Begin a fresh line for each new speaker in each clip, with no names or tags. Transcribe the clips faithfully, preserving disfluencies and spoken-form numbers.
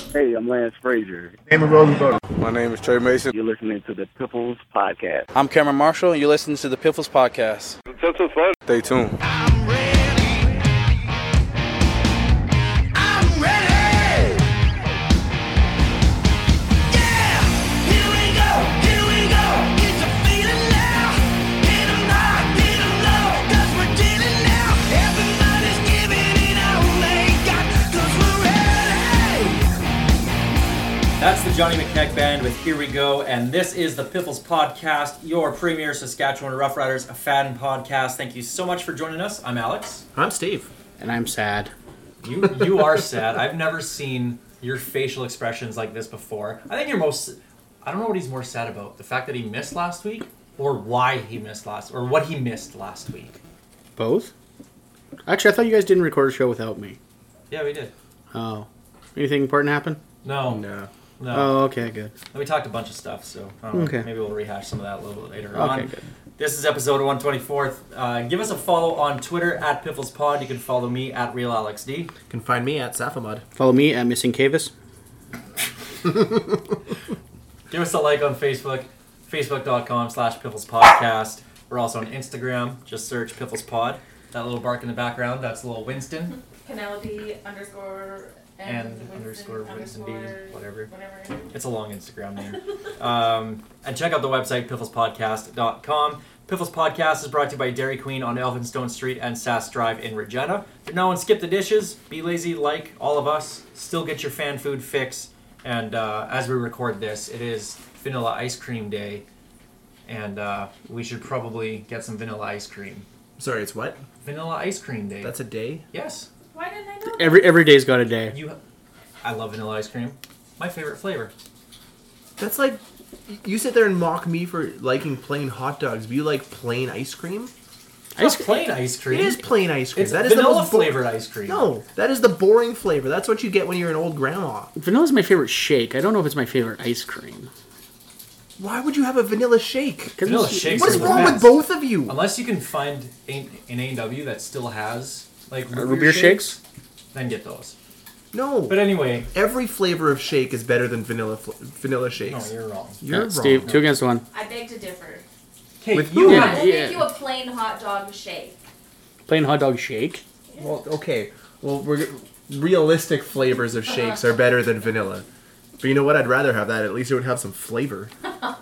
Hey, I'm Lance Frazier.
Name of Rosenberg.
My name is Trey Mason.
You're listening to the Piffles Podcast.
I'm Cameron Marshall, and you're listening to the Piffles Podcast.
That's so fun. Stay tuned.
I'm ready. I'm ready. Yeah, here we go, here we go. It's a feeling now. Hit 'em high, hit 'em low, 'cause we're dealing now. Everybody's giving it all they got, 'cause we're ready.
That's the Johnny McKeck Band with Here We Go, and this is the Piffles Podcast, your premier Saskatchewan Rough Riders fan podcast. Thank you so much for joining us. I'm Alex.
I'm Steve.
And I'm sad.
You you are sad. I've never seen your facial expressions like this before. I think you're most... I don't know what he's more sad about. The fact that he missed last week, or why he missed last... or what he missed last week.
Both? Actually, I thought you guys didn't record a show without me.
Yeah, we did.
Oh. Anything important happen?
No.
No.
No.
Oh, okay, good.
We talked a bunch of stuff, so I don't know,
Okay.
maybe we'll rehash some of that a little bit later on.
Okay, good.
This is episode one twenty-four. Uh, give us a follow on Twitter at PifflesPod. You can follow me at RealAlexD.
You can find me at Safamud.
Follow me at Missing Cavis.
Give us a like on Facebook, facebook.com slash PifflesPodcast. We're also on Instagram. Just search PifflesPod. That little bark in the background, that's little Winston.
Penelope underscore
And,
and, Winston
underscore Winston B,
underscore
whatever.
whatever.
It's a long Instagram name. um, and check out the website, piffles podcast dot com. Piffles Podcast is brought to you by Dairy Queen on Elphinstone Street and Sass Drive in Regina. If no one skip the dishes, be lazy like all of us, still get your fan food fix. And uh, as we record this, it is Vanilla Ice Cream Day. And uh, we should probably get some vanilla ice cream.
Sorry, it's what?
Vanilla Ice Cream Day.
That's a day?
Yes.
Why didn't I know that?
Every every day's got a day.
You, I love vanilla ice cream. My favorite flavor.
That's like... You sit there and mock me for liking plain hot dogs, but you like plain ice cream?
It's not plain ice cream.
It is plain ice cream.
It's
that is the
vanilla
most bo-
flavored ice cream.
No, that is the boring flavor. That's what you get when you're an old grandma.
Vanilla's my favorite shake. I don't know if it's my favorite ice cream.
Why would you have a vanilla shake?
Vanilla
it's-
shakes
What
are
is
the
wrong with
best.
both of you?
Unless you can find a- an A and W that still has like
Uh, root beer shakes?
then get those.
No.
But anyway,
Every flavor of shake is better than vanilla fl- vanilla
no,
shakes.
you're wrong.
You're
Uh,
wrong.
Steve, two against one.
I beg to differ.
Okay,
With
you
who?
Yeah.
I will make you a plain hot dog shake.
Plain hot dog shake.
Well, okay. Well, we're realistic flavors of shakes are better than vanilla. But you know what? I'd rather have that. At least it would have some flavor.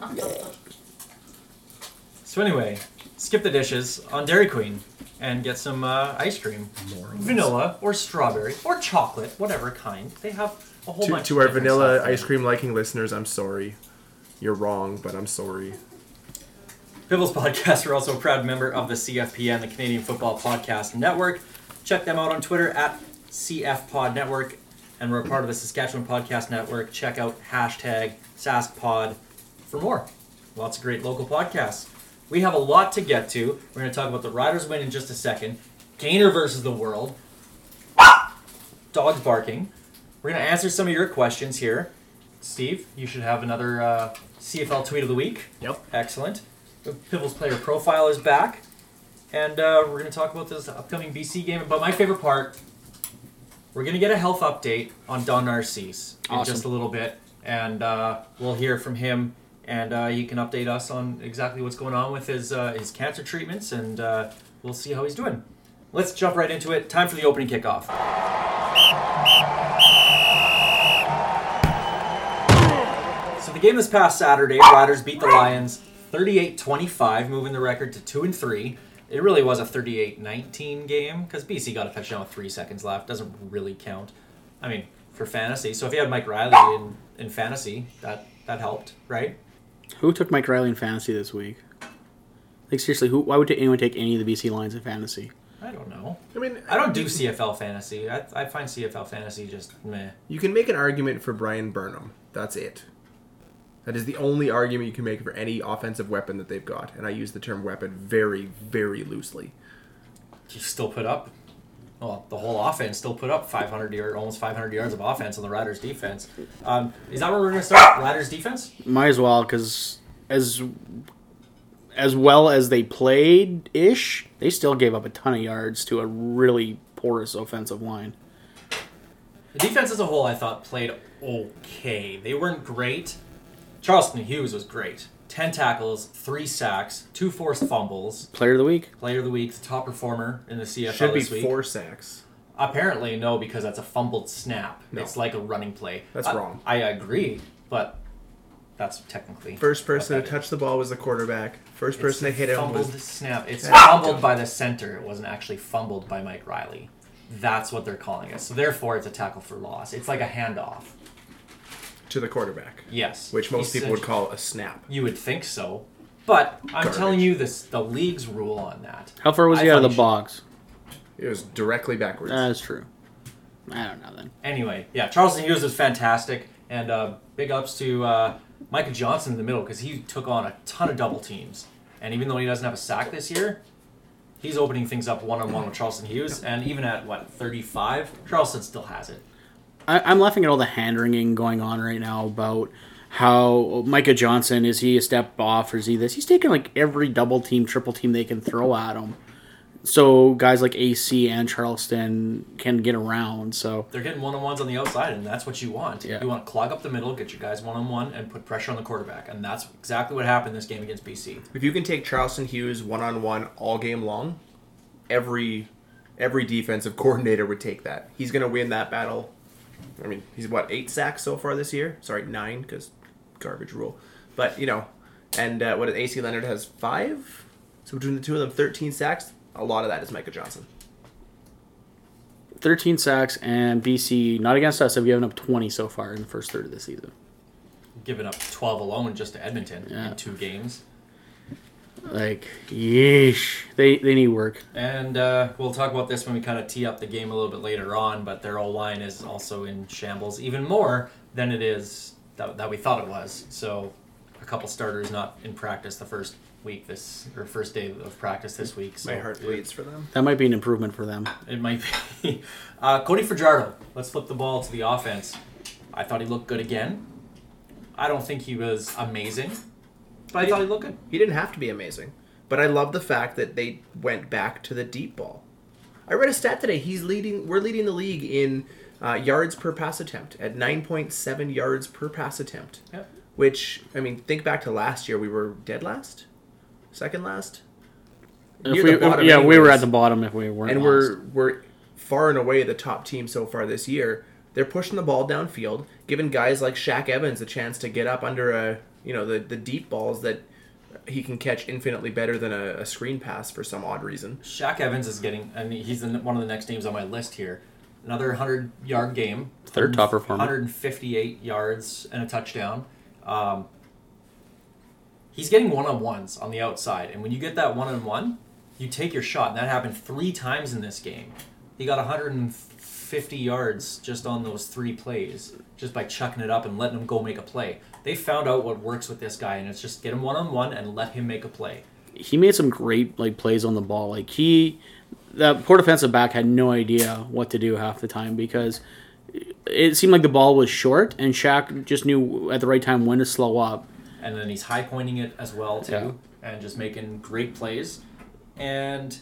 So anyway, skip the dishes on Dairy Queen and get some uh, ice cream, vanilla or strawberry or chocolate, whatever kind. They have a whole
To,
bunch.
to
of
our
different
vanilla
stuff there.
ice cream liking listeners, I'm sorry. You're wrong, but I'm sorry.
Piffles Podcast are also a proud member of the C F P N, the Canadian Football Podcast Network. Check them out on Twitter at C F Pod Network, and we're a part of the Saskatchewan Podcast Network. Check out hashtag SaskPod for more. Lots of great local podcasts. We have a lot to get to. We're going to talk about the Riders win in just a second. Gainer versus the world. Dogs barking. We're going to answer some of your questions here. Steve, you should have another uh, C F L tweet of the week.
Yep.
Excellent. The Piffles player profile is back. And uh, we're going to talk about this upcoming B C game. But my favorite part, we're going to get a health update on Don Narcisse in
Awesome.
just a little bit. And uh, we'll hear from him. And uh, he can update us on exactly what's going on with his uh, his cancer treatments. And uh, we'll see how he's doing. Let's jump right into it. Time for the opening kickoff. So the game this past Saturday, Riders beat the Lions thirty-eight twenty-five, moving the record to two and three. It really was a thirty-eight nineteen game because B C got a touchdown with three seconds left. Doesn't really count. I mean, for fantasy. So if you had Mike Riley in, in fantasy, that, that helped, right?
Who took Mike Riley in fantasy this week? Like, seriously, who? Why would anyone take any of the B C Lions in fantasy?
I don't know.
I mean,
I don't do C F L fantasy. I, I find C F L fantasy just meh.
you can make an argument for Brian Burnham. That's it. That is the only argument you can make for any offensive weapon that they've got. And I use the term weapon very, very loosely.
You still put up, well, the whole offense still put up five hundred yards, almost five hundred yards of offense on the Riders defense. Um, is that where we're going to start? Riders defense?
Might as well, because as as well as they played ish, they still gave up a ton of yards to a really porous offensive line.
The defense as a whole, I thought, played okay. They weren't great. Charleston Hughes was great. Ten tackles, three sacks, two forced fumbles.
Player of the week.
Player of the week, the top performer in the C F L
Should be
this week.
four sacks.
Apparently, no, because that's a fumbled snap.
No.
It's like a running play.
That's
I,
wrong.
I agree, but that's technically
First person
what
to
that
touch the ball was the quarterback. First
is.
person
It's
to hit him
fumbled
was
snap. It's
Yeah.
fumbled by the center. It wasn't actually fumbled by Mike Riley. That's what they're calling it. So therefore, it's a tackle for loss. It's like a handoff.
to the quarterback,
Yes,
which most people would
Essentially.
call a snap.
You would think so, but I'm
Garbage.
telling you this: the league's rule on that.
How far was
I
he out of
thought
the
he
box?
It was directly backwards.
That's true. I don't know then.
Anyway, yeah, Charleston Hughes was fantastic, and uh, big ups to uh, Micah Johnson in the middle because he took on a ton of double teams. And even though he doesn't have a sack this year, he's opening things up one on one with Charleston Hughes. And even at what thirty-five, Charleston still has it.
I, I'm laughing at all the hand wringing going on right now about how Micah Johnson, is he a step off or is he this? He's taking like every double team, triple team they can throw at him. So guys like A C and Charleston can get around. So
They're getting one on ones on the outside, and that's what you want.
Yeah.
You want to clog up the middle, get your guys one on one, and put pressure on the quarterback. And that's exactly what happened this game against B C.
If you can take Charleston Hughes one on one all game long, every every defensive coordinator would take that. He's going to win that battle. I mean, he's what, eight sacks so far this year? Sorry, nine because garbage rule. But you know, and uh, what A C Leonard has five. So between the two of them, thirteen sacks. A lot of that is Micah Johnson.
thirteen sacks, and B C, not against us, have given up twenty so far in the first third of the season.
Giving up twelve alone just to Edmonton
Yeah.
in two games.
Like, yeesh. They, they need work.
And uh, we'll talk about this when we kind of tee up the game a little bit later on, but their O-line is also in shambles even more than it is that, that we thought it was. So a couple starters not in practice the first week this, or first day of practice this week. So
My heart bleeds for them.
That might be an improvement for them.
It might be. Uh, Cody Fajardo, let's flip the ball to the offense. I thought he looked good again. I don't think he was amazing, but I thought he looked good.
He didn't have to be amazing, but I love the fact that they went back to the deep ball. I read a stat today. He's leading. We're leading the league in uh, yards per pass attempt at nine point seven yards per pass attempt.
Yep.
Which, I mean, think back to last year. We were dead last, second last.
If
Near
we,
the bottom
yeah, we were
anyways.
at the bottom if we weren't
and
lost.
we're we're far and away the top team so far this year. They're pushing the ball downfield, giving guys like Shaq Evans a chance to get up under a you know the, the deep balls that he can catch infinitely better than a, a screen pass for some odd reason.
Shaq Evans is getting, I mean, he's the, one of the next names on my list here. Another hundred-yard game.
Third top performer.
one hundred fifty-eight yards and a touchdown. Um, he's getting one-on-ones on the outside, and when you get that one-on-one, you take your shot, and that happened three times in this game. He got one hundred fifty yards just on those three plays, just by chucking it up and letting him go make a play. They found out what works with this guy, and it's just get him one-on-one and let him make a play.
He made some great like plays on the ball. Like he, that poor defensive back had no idea what to do half the time because it seemed like the ball was short, and Shaq just knew at the right time when to slow up.
And then he's high pointing it as well too,
Yeah.
and just making great plays. And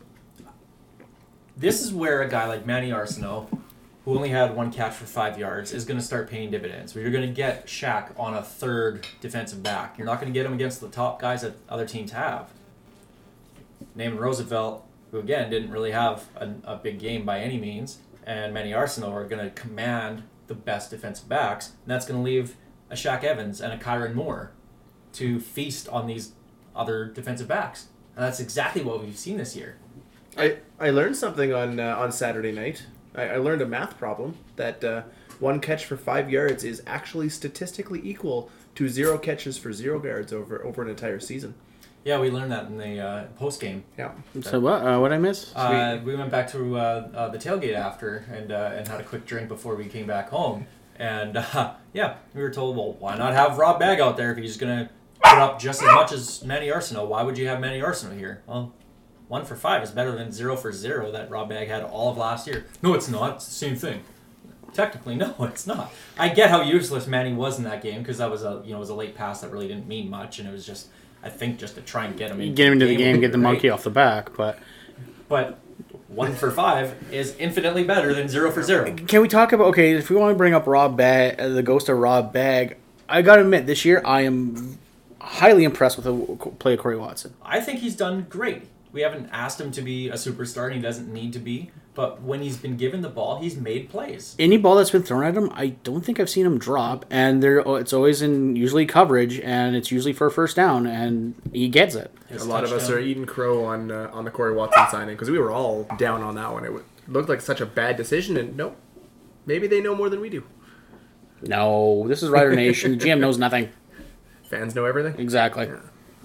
this is where a guy like Manny Arsenault, who only had one catch for five yards, is going to start paying dividends. Where you're going to get Shaq on a third defensive back. You're not going to get him against the top guys that other teams have. Naaman Roosevelt, who again didn't really have a, a big game by any means, and Manny Arsenault are going to command the best defensive backs, and that's going to leave a Shaq Evans and a Kyron Moore to feast on these other defensive backs. And that's exactly what we've seen this year.
I, I learned something on uh, on Saturday night. I, I learned a math problem that uh, one catch for five yards is actually statistically equal to zero catches for zero yards over over an entire season.
Yeah, we learned that in the uh, post game.
Yeah.
So what? Uh, what I miss?
Uh, we went back to uh, uh, the tailgate after and uh, and had a quick drink before we came back home. And uh, yeah, we were told, well, why not have Rob Bagg out there if he's going to put up just as much as Manny Arsenault? Why would you have Manny Arsenault here? Well, one for five is better than zero for zero that Rob Bagg had all of last year. No, it's not. It's the same thing. Technically, no, it's not. I get how useless Manny was in that game because that was a you know it was a late pass that really didn't mean much, and it was just I think just to try and get him into
Get him into the game,
would
get
be
the
great.
monkey off the back. But
But one for five is infinitely better than zero for zero.
Can we talk about, okay, if we want to bring up Rob Bag, uh, the ghost of Rob Bag, I got to admit, this year I am highly impressed with the play of Corey Watson.
I think he's done great. We haven't asked him to be a superstar, and he doesn't need to be. But when he's been given the ball, he's made plays.
Any ball that's been thrown at him, I don't think I've seen him drop, and there it's always in usually coverage, and it's usually for a first down, and he gets it.
His
A lot of us
touchdown-
are eating crow on uh, on the Corey Watson signing because we were all down on that one. It w- looked like such a bad decision, and nope, maybe they know more than we do.
No, this is Rider Nation. The G M knows nothing.
Fans know everything.
Exactly.
Yeah.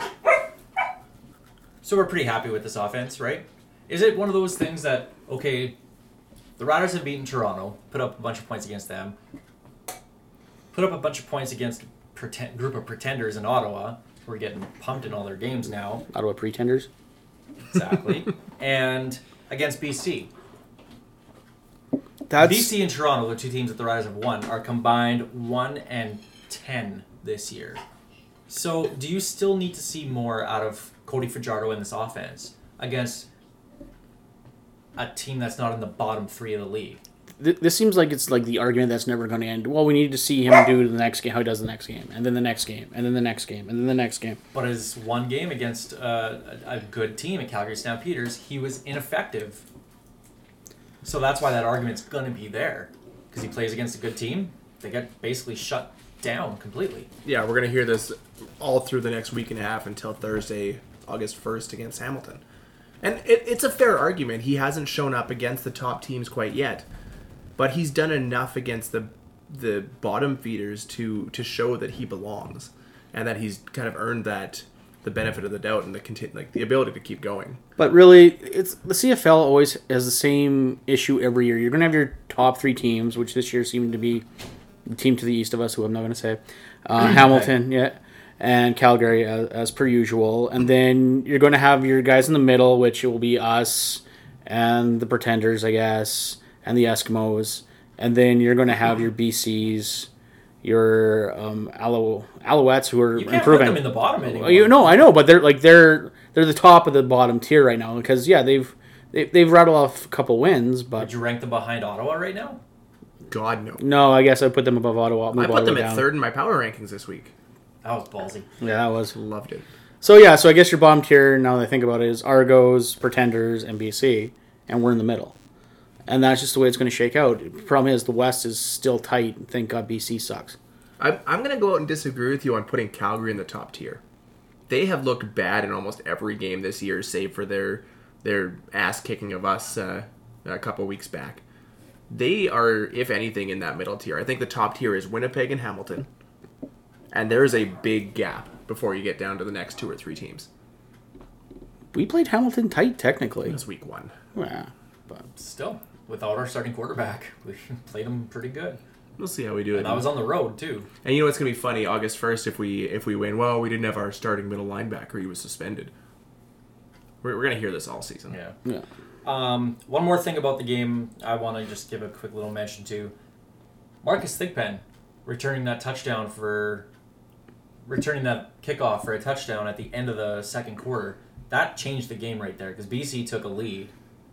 So we're pretty happy with this offense, right? Is it one of those things that, okay, the Riders have beaten Toronto, put up a bunch of points against them, put up a bunch of points against a pretend, group of pretenders in Ottawa, who are getting pumped in all their games now,
Ottawa Pretenders.
exactly, and against B C.
That's
B C and Toronto, the two teams that the Riders have won, are combined one and ten this year. So, do you still need to see more out of Cody Fajardo in this offense against a team that's not in the bottom three of the league?
th- this seems like it's like the argument that's never going to end. Well, we need to see him do the next game, how he does the next game, and then the next game, and then the next game, and then the next game.
But his one game against uh, a, a good team at Calgary Stampeders, he was ineffective. So that's why that argument's going to be there. Because he plays against a good team, they get basically shut down completely.
Yeah, we're gonna hear this all through the next week and a half until Thursday, August first against Hamilton. And it, it's a fair argument. He hasn't shown up against the top teams quite yet, but he's done enough against the the bottom feeders to to show that he belongs and that he's kind of earned that the benefit of the doubt and the conti- like the ability to keep going.
But really, it's the C F L always has the same issue every year. You're going to have your top three teams, which this year seemed to be the team to the east of us, who I'm not going to say, uh, Hamilton, yeah, and Calgary as, as per usual. And then you're going to have your guys in the middle, which will be us and the Pretenders, I guess, and the Eskimos. And then you're going to have your B Cs, your um, Alo- Alouettes, who are
You can't
improving.
put them in the bottom anymore.
Well, you know, I know, but they're like they're they're the top of the bottom tier right now because yeah, they've they, they've rattled off a couple wins,
Would
but
you rank them behind Ottawa right now?
God no.
no, I guess I put them above Ottawa. Move
I put them
Ottawa
at
down.
third in my power rankings this week.
That was ballsy.
Yeah, that was
Loved it.
so. Yeah, so I guess your bottom tier now that I think about it is Argos, Pretenders, and B C, and we're in the middle, and that's just the way it's going to shake out. The problem is the West is still tight. Thank God B C sucks.
I'm, I'm going to go out and disagree with you on putting Calgary in the top tier. They have looked bad in almost every game this year, save for their their ass kicking of us uh, a couple weeks back. They are, if anything, in that middle tier. I think the top tier is Winnipeg and Hamilton, and there is a big gap before you get down to the next two or three teams.
We played Hamilton tight technically.
It's week one.
Yeah, but
Still, without our starting quarterback, we played them pretty good.
We'll see how we do it.
And that was on the road, too.
And you know what's going to be funny? August first, if we if we win, well, we didn't have our starting middle linebacker. He was suspended. We're, we're going to hear this all season.
Yeah.
yeah.
Um, one more thing about the game I want to just give a quick little mention to. Marcus Thigpen returning that touchdown for... Returning that kickoff for a touchdown at the end of the second quarter. That changed the game right there because B C took a lead.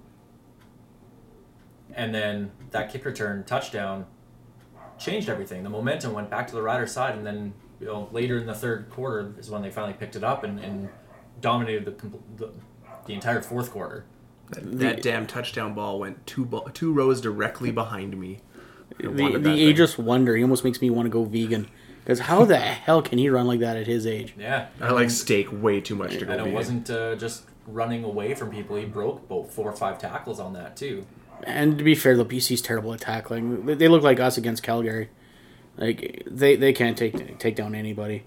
And then that kick return touchdown changed everything. The momentum went back to the Riders' side, and then you know later in the third quarter is when they finally picked it up and, and dominated the, compl- the the entire fourth quarter.
That, that damn touchdown ball went two bo- two rows directly behind me. I
The,
wanted
the
that thing.
ageless wonder. He almost makes me want to go vegan. Because how the hell can he run like that at his age?
Yeah,
I like steak way too much to go
and it
vegan.
wasn't uh, just running away from people. He broke about four or five tackles on that too.
And to be fair, the B C's terrible at tackling. They- They look like us against Calgary. Like they, they can't take take down anybody.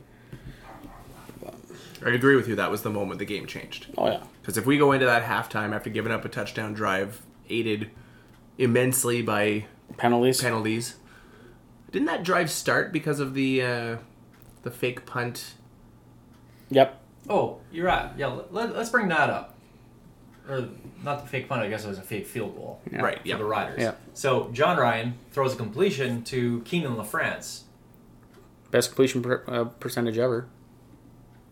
I agree with you. That was the moment the game changed.
Oh yeah.
Because if we go into that halftime after giving up a touchdown drive, aided immensely by
Penalties.
penalties, didn't that drive start because of the uh, the fake punt?
Yep.
Oh, you're right. Yeah, let, let, let's bring that up. Or not the fake punt. I guess it was a fake field goal.
Yeah.
Right.
For
Yeah.
the Riders.
Yeah.
So John Ryan throws a completion to Keenan LaFrance.
Best completion per, uh, percentage ever.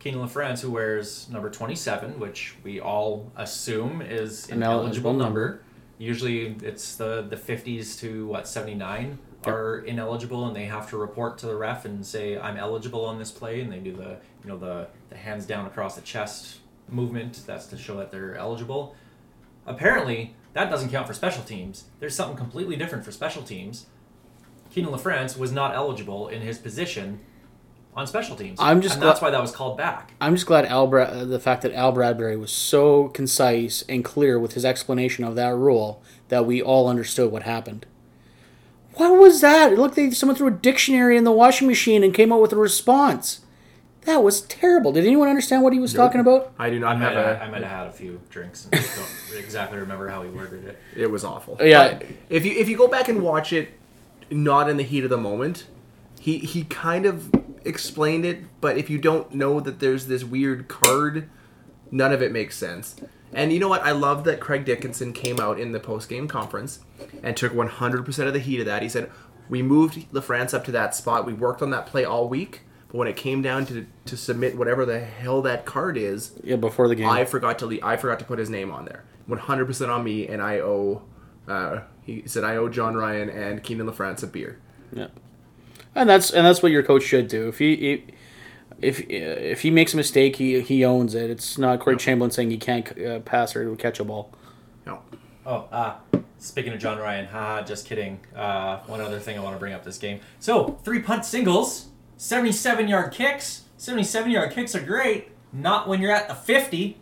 Keenan LaFrance, who wears number twenty-seven, which we all assume is an
An
eligible
eligible
number.
number.
Usually it's the, the fifties to, what, seventy-nine are ineligible, and they have to report to the ref and say, I'm eligible on this play, and they do the, you know, the, the hands down across the chest movement. That's to show that they're eligible. Apparently, that doesn't count for special teams. There's something completely different for special teams. Keenan LaFrance was not eligible in his position on special teams.
I'm just
and
gla-
that's why that was called back.
I'm just glad Al Bra- uh, the fact that Al Bradbury was so concise and clear with his explanation of that rule that we all understood what happened. What was that? It looked like someone threw a dictionary in the washing machine and came out with a response. That was terrible. Did anyone understand what he was talking about?
I do
I
not
might,
have
have,
a.
I might have had a few drinks and don't exactly remember how he worded it.
It was awful.
Yeah.
But if you if you go back and watch it, not in the heat of the moment, he he kind of explained it. But if you don't know that there's this weird card, none of it makes sense. And you know what? I love that Craig Dickinson came out in the post game conference and took one hundred percent of the heat of that. He said, "We moved LaFrance up to that spot. We worked on that play all week." But when it came down to to submit whatever the hell that card is,
Yeah, before the game.
I forgot to le- I forgot to put his name on there. one hundred percent on me, and I owe. Uh, he said I owe John Ryan and Keenan LaFrance a beer.
Yeah, and that's and that's what your coach should do. If he if if he makes a mistake, he he owns it. It's not Corey Chamberlain saying he can't uh, pass or catch a ball.
No,
Oh, ah. Speaking of John Ryan, haha, just kidding. Uh, one other thing I want to bring up this game. So, three punt singles, seventy-seven yard kicks. seventy-seven yard kicks are great. Not when you're at the fifty.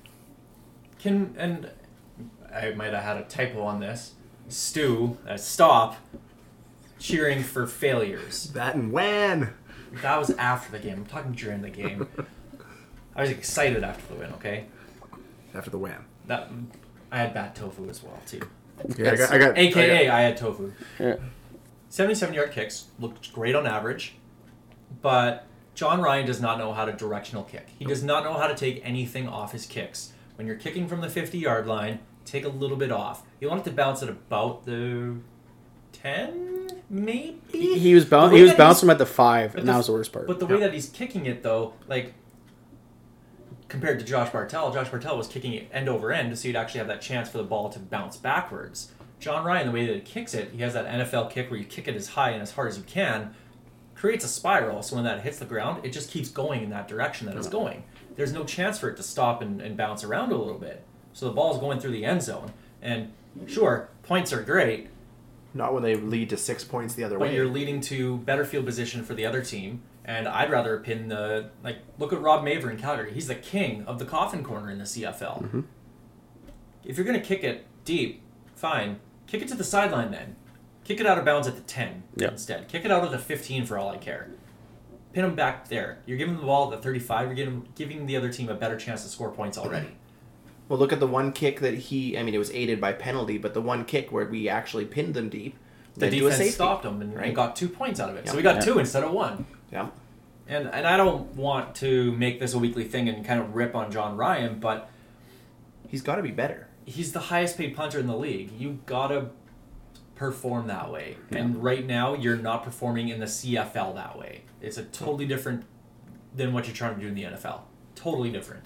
Can and I might have had a typo on this. Stu, uh, stop cheering for failures.
that and when.
That was after the game. I'm talking during the game. I was excited after the win. Okay,
After the wham.
that I had bad tofu as well too.
Yeah, I got. I got
A K A
I got-
I had tofu.
Yeah.
seventy-seven yard kicks looked great on average, but John Ryan does not know how to directional kick. He does not know how to take anything off his kicks. When you're kicking from the fifty yard line, take a little bit off. You want it to bounce at about the ten, maybe?
He, he was
The
boun-
way
he was
that he's-
bouncing at the five,
but
and
the-
that was the worst part.
But the way that he's kicking it, though, like, compared to Josh Bartel, Josh Bartel was kicking it end over end, so you'd actually have that chance for the ball to bounce backwards. John Ryan, the way that he kicks it, he has that N F L kick where you kick it as high and as hard as you can, creates a spiral, so when that hits the ground, it just keeps going in that direction that it's going. There's no chance for it to stop and, and bounce around a little bit. So the ball's going through the end zone. And sure, points are great,
Not when they lead to six points the other
but
way.
you're leading to better field position for the other team. And I'd rather pin the, like, look at Rob Maver in Calgary. He's the king of the coffin corner in the C F L.
Mm-hmm.
If you're going to kick it deep, fine. Kick it to the sideline then. Kick it out of bounds at the ten
Yeah.
instead. Kick it out of the fifteen for all I care. Pin them back there. You're giving the ball at the thirty-five. You're giving, giving the other team a better chance to score points already.
Well, look at the one kick that he. I mean, it was aided by penalty, but the one kick where we actually pinned them deep.
The
led to a
defense
safety.
stopped them and,
Right.
and got two points out of it.
Yeah.
So we got
Yeah.
two instead of one.
Yeah.
And and I don't want to make this a weekly thing and kind of rip on John Ryan, but
He's got to be better.
he's the highest paid punter in the league. You gotta perform that way. And right now, you're not performing in the C F L that way. It's a totally different than what you're trying to do in the N F L. Totally different.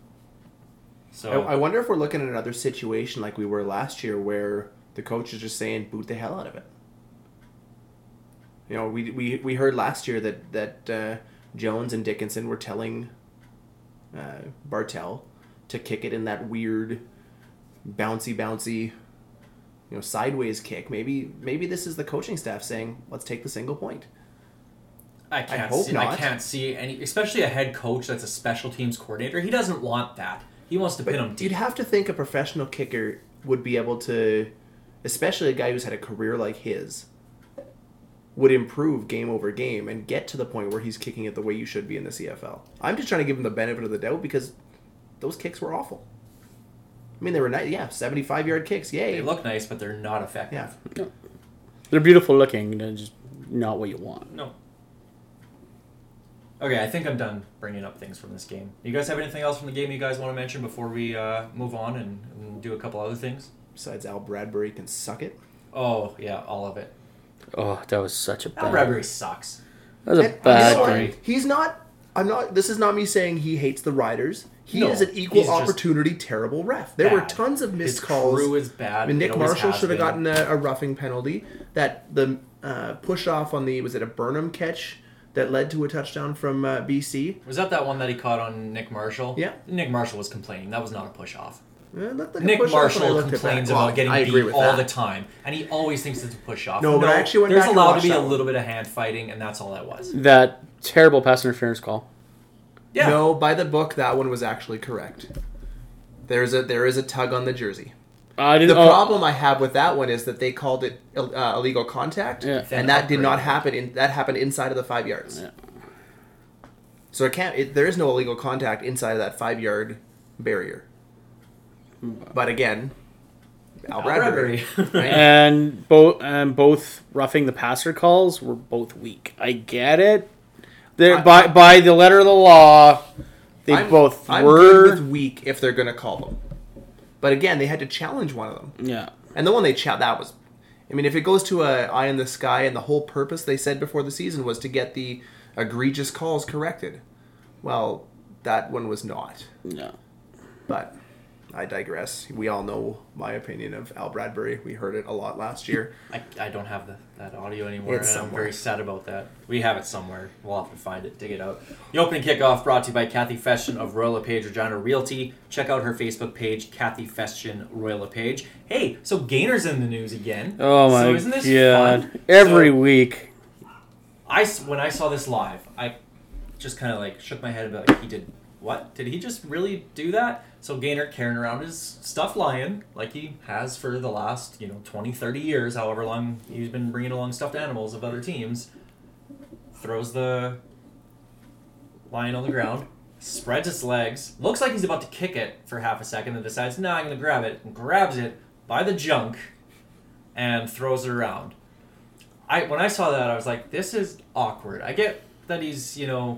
So
I, I wonder if we're looking at another situation like we were last year, where the coach is just saying, "Boot the hell out of it." You know, we we, we heard last year that that uh, Jones and Dickinson were telling uh, Bartel to kick it in that weird, bouncy, bouncy, you know, sideways kick. Maybe maybe this is the coaching staff saying, "Let's take the single point."
I can't
hope
see I
not.
can't see any, especially a head coach that's a special teams coordinator. He doesn't want that. He wants to pin them
You'd
deep.
have to think a professional kicker would be able to, especially a guy who's had a career like his, would improve game over game and get to the point where he's kicking it the way you should be in the C F L. I'm just trying to give him the benefit of the doubt because those kicks were awful. I mean, they were nice. Yeah, seventy-five yard kicks. Yay.
They look nice, but they're not effective.
Yeah.
They're beautiful looking, they're just not what you want.
No. Okay, I think I'm done bringing up things from this game. You guys have anything else from the game you guys want to mention before we uh, move on and, and do a couple other things?
Besides, Al Bradbury can suck it.
Oh, yeah, all of it.
Oh, that was such a
Al
bad.
Bradbury sucks.
That was a
And-
bad
you know what?
game.
He's not. I'm not. This is not me saying he hates the Riders. He
No,
is an equal
he's just
opportunity terrible ref. There were
bad.
tons of missed
His
calls.
crew is bad.
I mean, Nick
It always
Marshall
has
should have
been.
gotten a, a roughing penalty. That the uh, push off on the was it a Burnham catch that led to a touchdown from uh, B C.
Was that that one that he caught on Nick Marshall?
Yeah.
Nick Marshall was complaining. That was not a push-off.
Eh, it looked like a
Nick
push-off when I
Marshall
looked at that.
complains
Well,
about getting
I agree
beat
with
all
that.
the time, and he always thinks it's a push-off.
No, but I actually went
there's
back and
allowed to
watched
be
that
a
one.
little bit of hand fighting, and that's all that was.
That terrible pass interference call.
Yeah.
No, by the book, that one was actually correct. There's a there is a tug on the jersey.
I didn't.
The
oh,
problem I have with that one is that they called it uh, illegal contact,
Yeah.
and that did not
Upgrade.
happen. In that happened inside of the five yards.
Yeah.
So it can't. It, there is no illegal contact inside of that five yard barrier. But again, Al
Al
Bradbury.
Bradbury.
And both and both roughing the passer calls were both weak. I get it. They're,
I-
by
I-
by the letter of the law, they
I'm,
both
I'm
were.
good with weak if they're going to call them. But again, they had to challenge one of them,
Yeah.
and the one they cha- that was. I mean, if it goes to a eye in the sky, and the whole purpose they said before the season was to get the egregious calls corrected, well, that one was not.
Yeah.
But I digress. We all know my opinion of Al Bradbury. We heard it a lot last year.
I, I don't have the, that audio anymore,
It's
and I'm
somewhere.
very sad about that. We have it somewhere. We'll have to find it, dig it out. The opening kickoff brought to you by Kathy Festian of Royal LePage Regina Realty. Check out her Facebook page, Kathy Festian Royal LePage. Hey, so Gainer's in the news again.
Oh my
so isn't this
god!
fun?
Every
So
week.
I s- when I saw this live, I just kind of like shook my head and be like, he did what? Did he just really do that? So Gaynor carrying around his stuffed lion, like he has for the last, you know, twenty, thirty years, however long he's been bringing along stuffed animals of other teams, throws the lion on the ground, spreads its legs, looks like he's about to kick it for half a second, and decides, nah, I'm going to grab it, and grabs it by the junk and throws it around. I When I saw that, I was like, this is awkward. I get that he's, you know,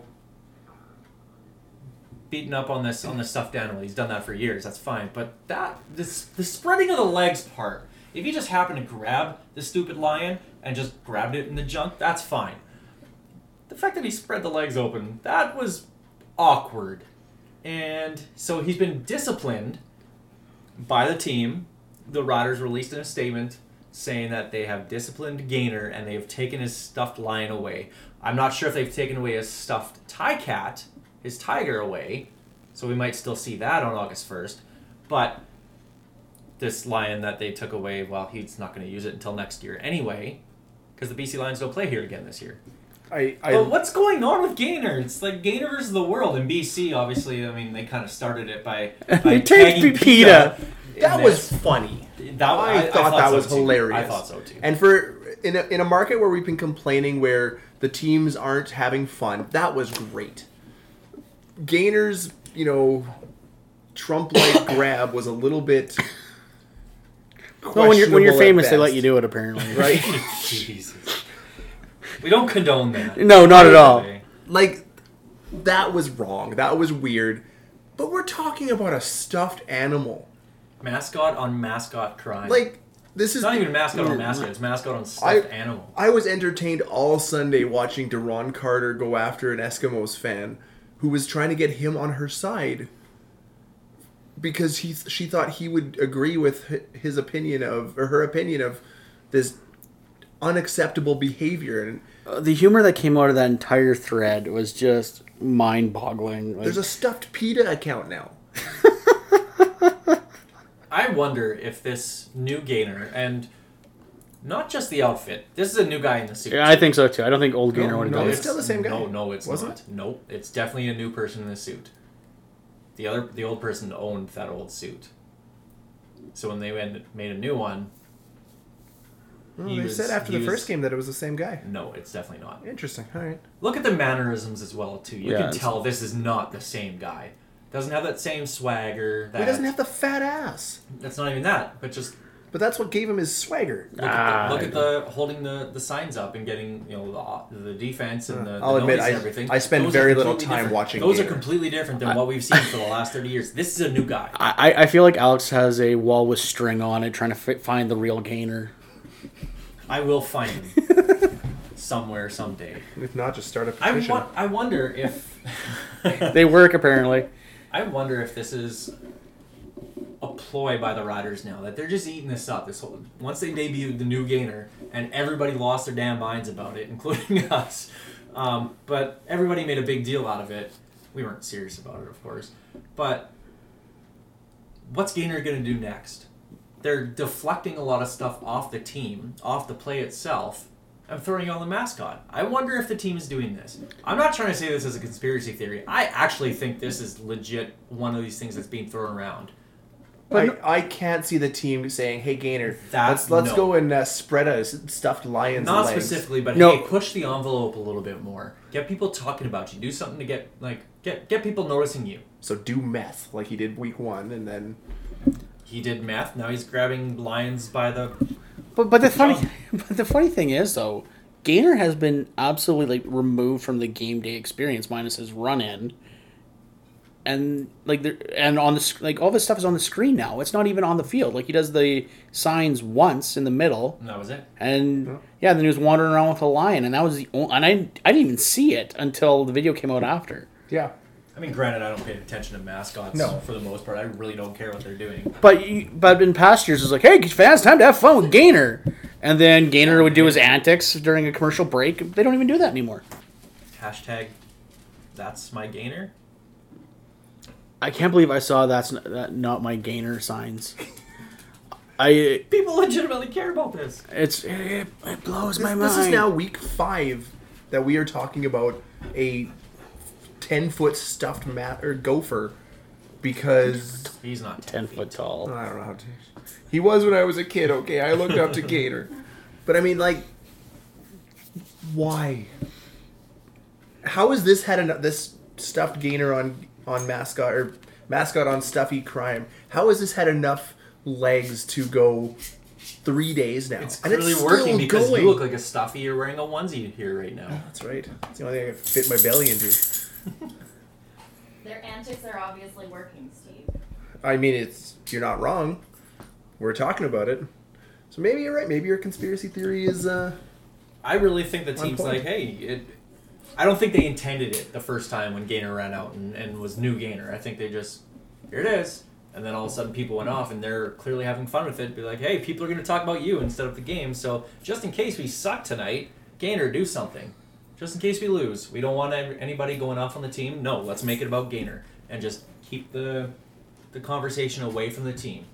beating up on this on the stuffed animal. He's done that for years. That's fine. But that this the spreading of the legs part, if you just happen to grab the stupid lion and just grabbed it in the junk, that's fine. The fact that he spread the legs open, that was awkward. And so he's been disciplined by the team. The Riders released in a statement saying that they have disciplined Gaynor and they have taken his stuffed lion away. I'm not sure if they've taken away his stuffed tie cat, his tiger away, so we might still see that on August first. But this lion that they took away, well, he's not going to use it until next year anyway, because the B C Lions don't play here again this year.
I, I
But what's going on with Gaynor? It's like Gaynor versus the world in B C. Obviously, I mean, they kind of started it by, by
They tagged
tagging
PETA.
in
that was
this.
funny.
That,
I, thought, that
so
was
too.
hilarious.
I thought so too.
And for in a, in a market where we've been complaining where the teams aren't having fun, that was great. Gainer's, you know, Trump-like grab was a little bit.
Well, when you're when you're
questionable at
famous, they let
best,
you do it. Apparently,
right?
Jesus. We don't condone that.
No, not at all.
Like that was wrong. That was weird. But we're talking about a stuffed animal.
Mascot on mascot crime.
Like this
it's
is
not even mascot on mascot. It's mascot on stuffed
I-
animal.
I was entertained all Sunday watching Deron Carter go after an Eskimos fan who was trying to get him on her side because he she thought he would agree with hi- his opinion of or her opinion of this unacceptable behavior. And
Uh, the humor that came out of that entire thread was just mind-boggling. Like,
there's a stuffed PETA account now.
I wonder if this new Gaynor, and not just the outfit, this is a new guy in the suit.
yeah, I think so too. I don't think old Gaynor
No,
would have
no,
done
it's
it.
still the same guy.
No, no, it's
Wasn't
not. Nope, it's definitely a new person in the suit. The other, the old person owned that old suit. So when they went, made a new one,
Well,
he
they
was-
said after
he
the
was-
first game that it was the same guy.
no, it's definitely not.
Interesting. All right.
Look at the mannerisms as well too. You
Yeah,
can
it's-
tell this is not the same guy. Doesn't have that same swagger. That,
He doesn't have the fat ass.
That's not even that, but just
But that's what gave him his swagger.
look,
Ah,
at, the, look at the holding the, the signs up and getting, you know, the, the defense and the, the
I'll admit,
noise
I-
and everything.
I spend
Those are
very little
completely
time
different.
watching
Those
Gaynor.
are completely different than what we've seen for the last thirty years. This is a new guy.
I, I feel like Alex has a wall with string on it, trying to fi- find the real Gaynor.
I will find him. somewhere someday.
If not, just start a
I,
petition.
wa- I wonder if
They work, apparently.
I wonder if this is a ploy by the Riders now, that they're just eating this up. This whole once they debuted the new Gainer, and everybody lost their damn minds about it, including us. Um, but everybody made a big deal out of it. We weren't serious about it, of course. But what's Gainer going to do next? They're deflecting a lot of stuff off the team, off the play itself, and throwing it on the mascot. I wonder if the team is doing this. I'm not trying to say this as a conspiracy theory. I actually think this is legit one of these things that's being thrown around.
I, I can't see the team saying, "Hey Gainer,
That-
let's let's
no.
go and uh, spread a s- stuffed lion's
Not
legs."
specifically, but
No.
hey, push the envelope a little bit more. Get people talking about you. Do something to get like get get people noticing you.
So do meth like he did week one, and then
He did meth. Now he's grabbing lions by the.
But but the funny
John.
but the funny thing is though, Gainer has been absolutely like removed from the game day experience minus his run in. And like there, and on the sc- like all this stuff is on the screen now. It's not even on the field. Like he does the signs once in the middle,
And that was it.
and yeah, then he was wandering around with a lion, and that was the only, and I I didn't even see it until the video came out after.
yeah,
I mean, granted, I don't pay attention to mascots
No.
for the most part. I really don't care what they're doing.
But you, but in past years, it's like, hey, fans, time to have fun with Gainer, and then Gainer would do his antics during a commercial break. They don't even do that anymore.
Hashtag, that's my Gainer.
I can't believe I saw that's not, that not my Gainer signs. I
People legitimately care about this.
it's it, it blows
this,
my
this
mind.
is now week five that we are talking about a ten foot stuffed mat or gopher because
He's not
ten foot tall.
I don't know how to. He was when I was a kid. Okay, I looked up to Gator, but I mean, like, why? How has this had an, this stuffed Gainer on on mascot or mascot on Stuffy Crime? How has this had enough legs to go three days now?
It's
And
clearly
still
working because
going.
you look like a stuffy. You're wearing a onesie here right now.
That's right. It's the only thing I can fit my belly into.
Their antics are obviously working, Steve.
I mean, it's you're not wrong. We're talking about it, so maybe you're right. Maybe your conspiracy theory is. uh
I really think the
On
team's
point.
like, hey, it, I don't think they intended it the first time when Gainer ran out and, and was new Gainer. I think they just, here it is. And then all of a sudden people went off and they're clearly having fun with it. Be like, hey, people are going to talk about you instead of the game. So just in case we suck tonight, Gainer, do something. Just in case we lose. We don't want anybody going off on the team. No, let's make it about Gainer. And just keep the, the conversation away from the team.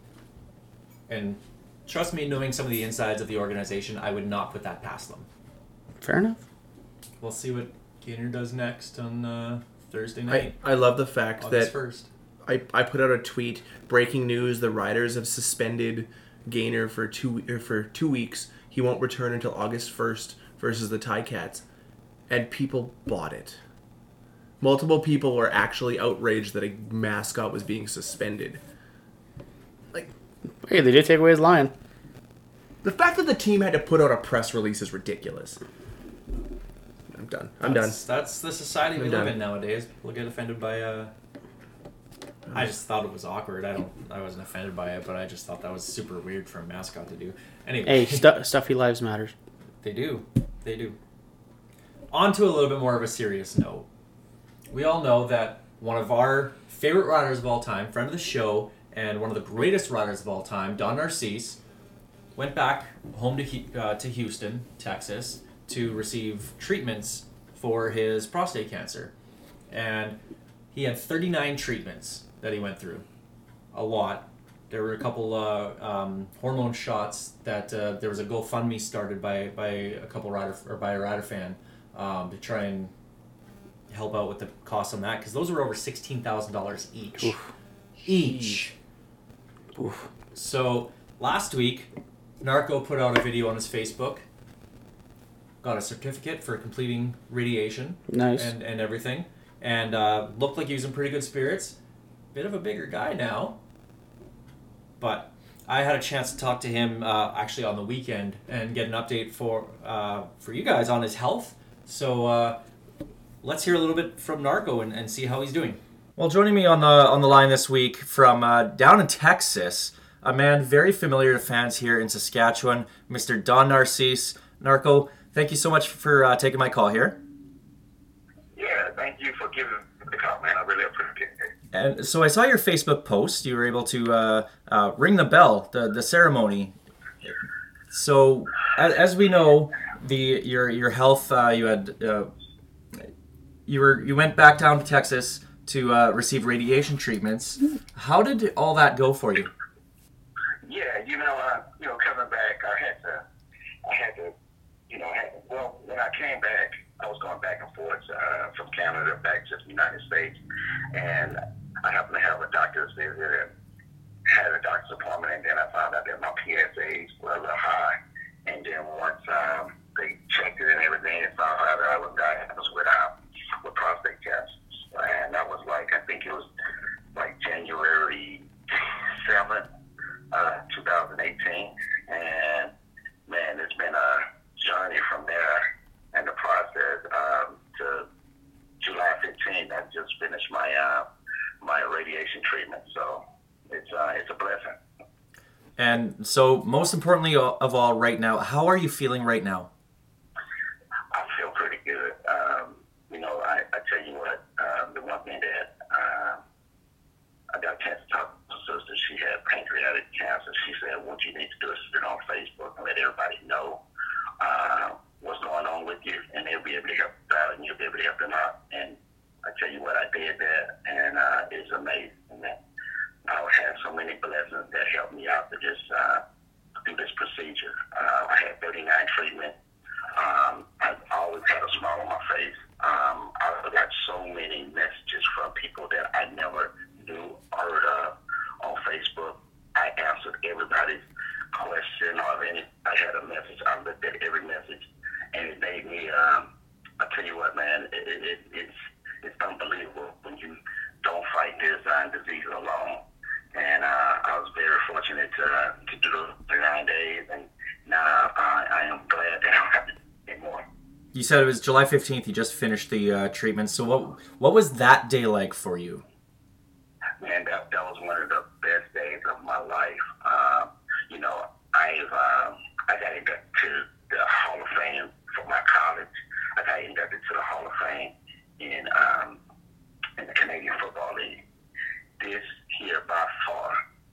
And trust me, knowing some of the insides of the organization, I would not put that past them.
Fair enough.
We'll see what Gainer does next on uh, Thursday
I,
night,
I love the fact
August
that
first.
I, I put out a tweet, breaking news: the Riders have suspended Gainer for two er, for two weeks. He won't return until August first versus the Ticats, and people bought it. Multiple people were actually outraged that a mascot was being suspended. Like,
Hey, they did take away his lion.
the fact that the team had to put out a press release is ridiculous. I'm done. I'm done.
That's, that's the society we
I'm
live
done.
in nowadays. People get offended by. Uh... I just thought it was awkward. I don't. I wasn't offended by it, but I just thought that was super weird for a mascot to do. Anyway,
Hey, stu- Stuffy Lives Matters.
they do. They do. On to a little bit more of a serious note. We all know that one of our favorite riders of all time, friend of the show, and one of the greatest riders of all time, Don Narcisse, went back home to Hu- uh, to Houston, Texas, to receive treatments for his prostate cancer. And he had thirty-nine treatments that he went through. A lot. There were a couple uh, um, hormone shots that uh, there was a GoFundMe started by, by a couple rider or by a rider fan um, to try and help out with the cost on that, because those were over sixteen thousand dollars each.
Oof.
Each.
Oof.
So last week, Narco put out a video on his Facebook. Got a certificate for completing radiation
Nice.
and, and everything. And uh, looked like he was in pretty good spirits. Bit of a bigger guy now. But I had a chance to talk to him uh, actually on the weekend and get an update for uh, for you guys on his health. So uh, let's hear a little bit from Narco and, and see how he's doing. Well, joining me on the on the line this week from uh, down in Texas, a man very familiar to fans here in Saskatchewan, Mister Don Narcisse. Narco, thank you so much for uh, taking my call here.
Yeah, thank you for giving the call, man. I really appreciate it.
And so I saw your Facebook post. You were able to uh, uh, ring the bell, the the ceremony. So as, as we know, the your your health. Uh, you had uh, you were you went back down to Texas to uh, receive radiation treatments. How did all that go for you?
Yeah, you know, uh, you know, coming back, I had to, I had to, you know, I had, well, when I came back, I was going back and forth uh, from Canada back to the United States, and I happened to have a doctor's visit and had a doctor's appointment, and then I found out that my P S As were a little high, and then once um, they checked it and everything, and found out that I was diagnosed with uh, with prostate cancer, and that was like, I think it was like January seventh. Uh, two thousand eighteen, and man, it's been a journey from there and the process um, to July fifteenth. I just finished my uh, my radiation treatment, so it's uh, it's a blessing.
And so, most importantly of all, right now, how are you feeling right now?
I feel pretty good. Um, you know, I, I tell you what, um, the one thing that uh, I got a chance to talk to my sister. She had pancreatic cancer. She said, what you need to do is sit on Facebook and let everybody know uh, what's going on with you, and they'll be able to help you out, and you'll be able to help them out. And I tell you what, I did that, and uh, it's amazing that I had so many blessings that helped me out to just uh, do this procedure. Uh, I had thirty-nine treatments. Um, I always had a smile on my face. Um, I got so many messages from people that I never knew or heard of on Facebook. I answered everybody's question or any. I had a message. I looked at every message, and it made me. Um, I tell you what, man, it, it, it, it's it's unbelievable when you don't fight this uh, disease alone. And uh, I was very fortunate to uh, to do the nine days, and now uh, I am glad that I don't have to do anymore.
You said it was July fifteenth. You just finished the uh, treatment. So what what was that day like for you?
Man, that, that was one of the best days of my life. Um, you know, I've um, I got inducted to the Hall of Fame for my college. I got inducted to the Hall of Fame in um, in the Canadian Football League. This here by far,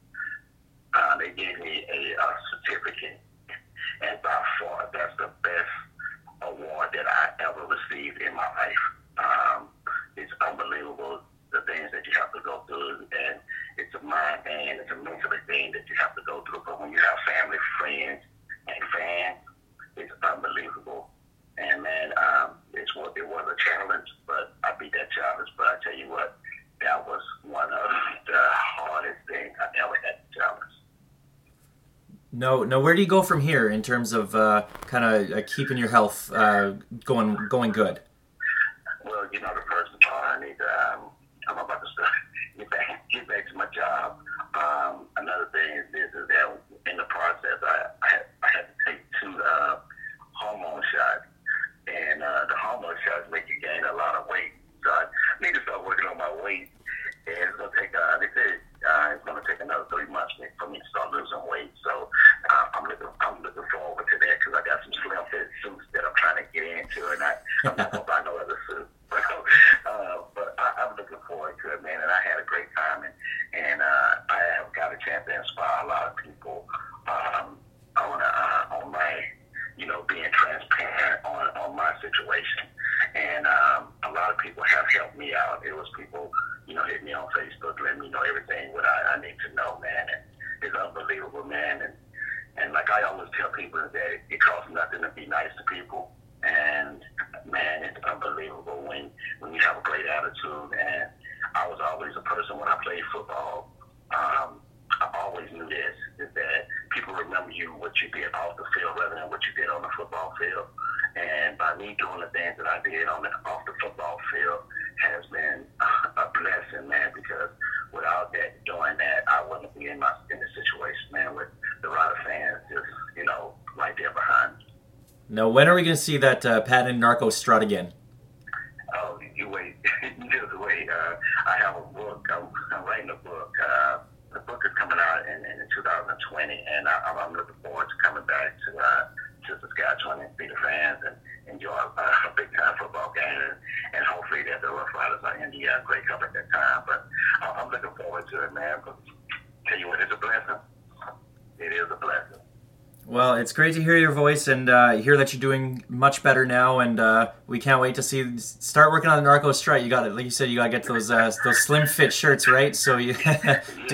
uh, they gave me a uh, certificate, and by far that's the best award that I ever received in my life. Um, it's unbelievable the things that you have to go through, and it's a mind thing, it's a mental thing that you have to go through. But when you have family, friends, and fans, it's unbelievable. And man, um, it's what it was a challenge, but I beat that challenge. But I tell you what, that was one of the hardest things I ever had to challenge.
No, no. Where do you go from here in terms of uh, kind of uh, keeping your health uh, going going good?
Well, you know, the first of all, I need to, um, I'm about to start, get back, get back to my job. Um, another thing is this, is that in the process, I, I, had, I had to take two uh, hormone shots. And uh, the hormone shots make you gain a lot of weight. So I need to start working on my weight. And it's going to take, uh, they said uh, it's going to take another three months for me to start losing weight. So uh, I'm looking I'm looking forward to that because I got some slim fit suits that I'm trying to get into. And I, I'm not going to buy no other suit. uh, but I, I'm looking forward to it, man. And I had a great time. And, and uh, I have got a chance to inspire a lot of people um, on, uh, on my, you know, being transparent on, on my situation. And um, a lot of people have helped me out. It was people, you know, hitting me on Facebook, letting me know everything what I, I need to know, man. And it's unbelievable, man. And, and like I always tell people that it costs nothing to be nice to people. And, man, it's unbelievable when, when you have a great attitude. And I was always a person when I played football, um, I always knew this, is that people remember you, what you did off the field rather than what you did on the football field. And by me doing the things that I did on the, off the football field has been a blessing, man, because without that, doing that, I wouldn't be in my in this situation, man, with the Rider fans just, you know, right there behind me.
Now, when are we going to see that uh, patented narco strut again?
Oh, you wait. Just wait. Uh, I have a book. I'm, I'm writing a book. Uh, the book is coming out in, in two thousand twenty, and I, I'm looking forward to coming back to uh, to Saskatchewan and see the fans and enjoy a, a big time football game. And, and hopefully that the Rough Riders are in the uh, Grey Cup at that time. But uh, I'm looking forward to it, man. But tell you what, it's a blessing. It is a blessing.
Well, it's great to hear your voice and uh, hear that you're doing much better now, and uh, we can't wait to see start working on the Narco Strike. You got it, like you said, you got to get those uh, those slim fit shirts, right? So you.
I got.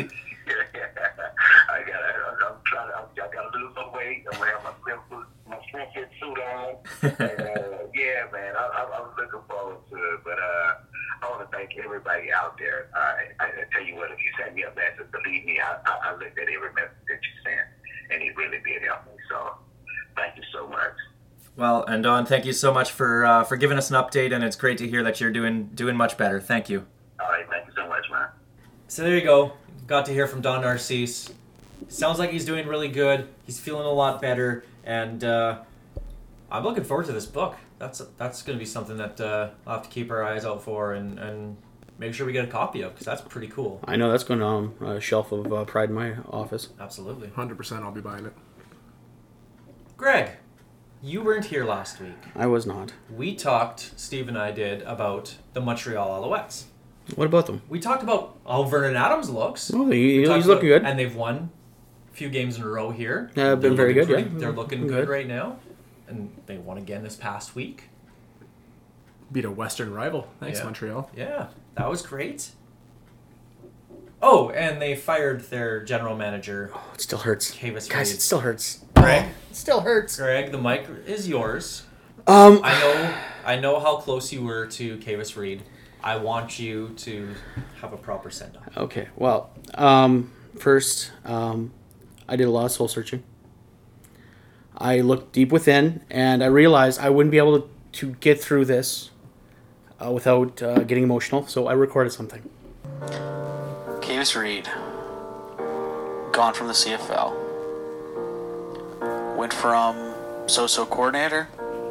I'm trying to. I got to lose some weight. I'm wearing my slim suit, my slim fit suit on. And, uh, yeah, man, I, I, I'm looking forward to it. But uh, I want to thank everybody out there. Uh, I, I tell you what, if you send me a message, believe me, I, I, I looked at every message that you sent. And he really did help me, so thank you so much.
Well, and Don, thank you so much for uh, for giving us an update, and it's great to hear that you're doing doing much better. Thank you.
All right, thank you so much, man.
So there you go. Got to hear from Don Narcisse. Sounds like he's doing really good. He's feeling a lot better, and uh, I'm looking forward to this book. That's that's going to be something that uh, I'll have to keep our eyes out for and, and make sure we get a copy of, because that's pretty cool.
I know, that's going on a shelf of uh, Pride in my office.
Absolutely.
one hundred percent I'll be buying it.
Greg, you weren't here last week.
I was not.
We talked, Steve and I did, about the Montreal Alouettes.
What about them?
We talked about how Vernon Adams looks.
Oh, he,
We talked
he's looking
about-
good.
And they've won a few games in a row here.
Yeah, been
They're
very
looking
good, yeah.
great. They're looking
Good.
good right now. And they won again this past week.
Beat a Western rival. Thanks,
Yeah.
Montreal.
Yeah, that was great. Oh, and they fired their general manager,
Oh, it still hurts.
Kavis
Guys,
Reed.
it still hurts.
Greg,
It still hurts.
Greg, the mic is yours.
Um,
I know, I know how close you were to Kavis Reed. I want you to have a proper send off.
Okay, well, um, first, um, I did a lot of soul searching. I looked deep within, and I realized I wouldn't be able to, to get through this uh, without uh, getting emotional, so I recorded something. Kavis Reed, gone from the C F L. Went from so-so coordinator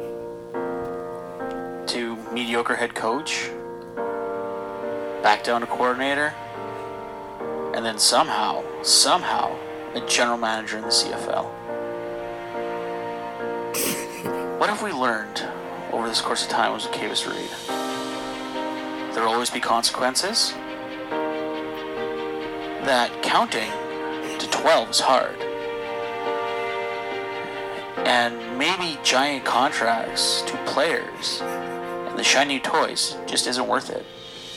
to mediocre head coach, back down to coordinator, and then somehow, somehow, a general manager in the C F L. What have we learned over this course of time with Kavis Reed? There will always be consequences. That counting to twelve is hard. And maybe giant contracts to players and the shiny toys just isn't worth it.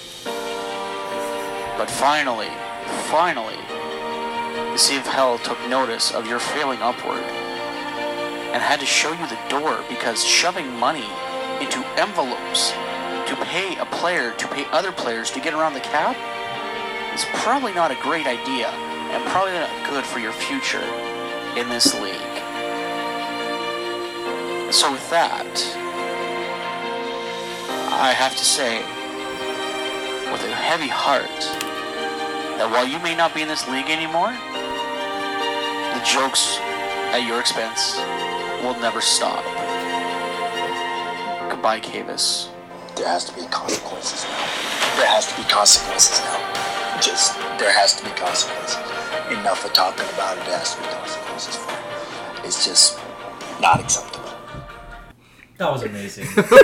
But finally, finally, the C F L took notice of your failing upward and had to show you the door, because shoving money into envelopes to pay a player to pay other players to get around the cap is probably not a great idea and probably not good for your future in this league. So with that, I have to say, with a heavy heart, that while you may not be in this league anymore, the jokes at your expense will never stop. Goodbye, Kavis.
There has to be consequences now. There has to be consequences now. Just, there has to be consequences. Enough of talking about it, there has to be consequences for it. It's just not acceptable.
That was amazing.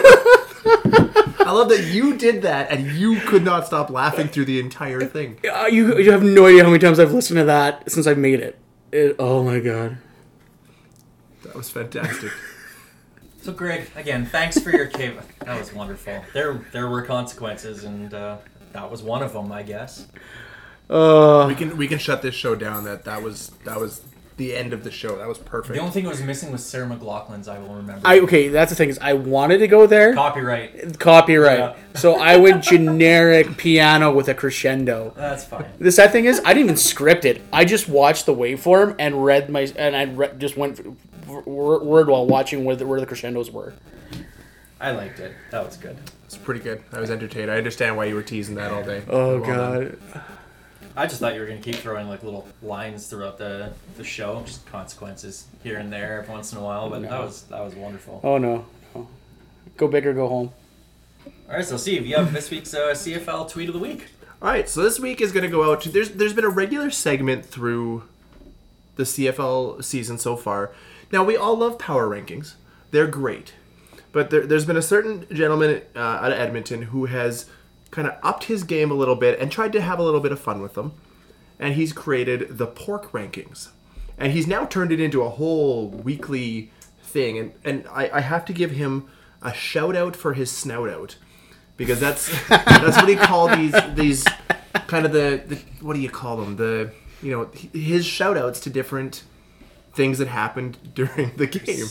I love that you did that and you could not stop laughing through the entire thing.
Uh, you, you have no idea how many times I've listened to that since I've made it. it oh my god.
That was fantastic.
So, Greg, again, thanks for your cave. That was wonderful. There, there were consequences, and uh, that was one of them, I guess.
Uh,
we can we can shut this show down. That that was that was the end of the show. That was perfect.
The only thing that was missing was Sarah McLaughlin's. I will remember.
I okay. That's the thing is, I wanted to go there.
Copyright.
Copyright.
Yeah.
So I went generic piano with a crescendo.
That's fine.
The sad thing is, I didn't even script it. I just watched the waveform and read my and I re- just went word while watching where the, where the crescendos were.
I liked it. That was good.
It's pretty good. I was entertained. I understand why you were teasing that all day.
Oh
Well done.
god.
I just thought you were going to keep throwing like little lines throughout the, the show, just consequences here and there every once in a while, but
No.
that was that was wonderful.
Oh no. Oh. Go big or go home.
All right, so Steve, you have this week's uh, C F L tweet of the week.
All right, so this week is going to go out to there's there's been a regular segment through the C F L season so far. Now, we all love power rankings. They're great. But there, there's been a certain gentleman uh, out of Edmonton who has kind of upped his game a little bit and tried to have a little bit of fun with them. And he's created the pork rankings. And he's now turned it into a whole weekly thing. And, and I, I have to give him a shout out for his snout out. Because that's that's what he called these these kind of the, the what do you call them? The you know his shout outs to different things that happened during the game.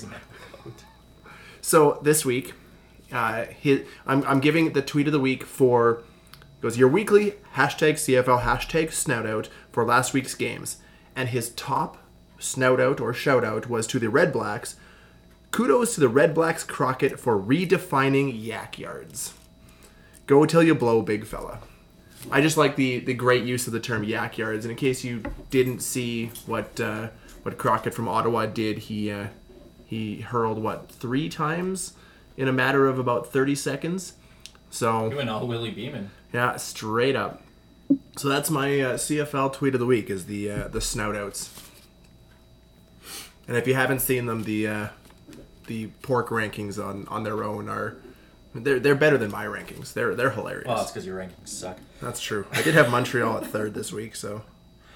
So this week, uh, his, I'm I'm giving the tweet of the week for goes your weekly hashtag C F L hashtag snout out for last week's games, and his top snout out or shout out was to the Red Blacks. Kudos to the Red Blacks Crockett for redefining yak yards. Go till you blow, big fella. I just like the, the great use of the term yak yards. And in case you didn't see what uh, what Crockett from Ottawa did, he uh, he hurled what three times in a matter of about thirty seconds. So
He went all Willie Beeman.
yeah, straight up. So that's my uh, C F L tweet of the week is the uh, the snout outs. And if you haven't seen them, the uh, the pork rankings on, on their own are. They're they're better than my rankings. They're they're hilarious.
Well, that's because your rankings suck.
That's true. I did have Montreal at third this week, so.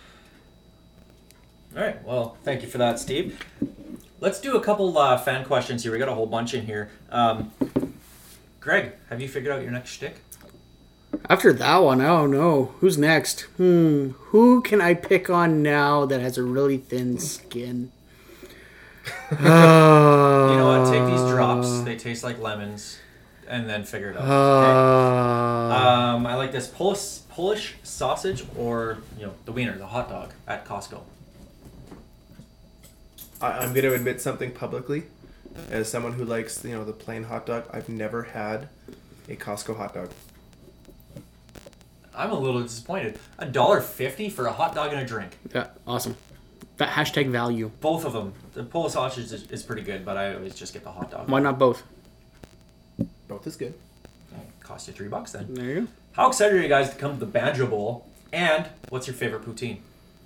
All right. Well, thank you for that, Steve. Let's do a couple uh, fan questions here. We got a whole bunch in here. Um, Greg, have you figured out your next shtick?
After that one, I don't know. Who's next? Hmm. Who can I pick on now that has a really thin skin? uh,
You know what? Take these drops. They taste like lemons. And then figure it out.
Uh,
Okay? Um, I like this Polish Polish sausage or you know the wiener, the hot dog at Costco.
I, I'm going to admit something publicly. As someone who likes you know the plain hot dog, I've never had a Costco hot dog.
I'm a little disappointed. A dollar fifty for a hot dog and a drink.
Yeah, awesome. That hashtag value.
Both of them. The Polish sausage is, is pretty good, but I always just get the hot dog.
Why not both?
Both is good.
Cost you three bucks then.
There you
How excited are you guys to come to the Banjo Bowl? And what's your favorite poutine?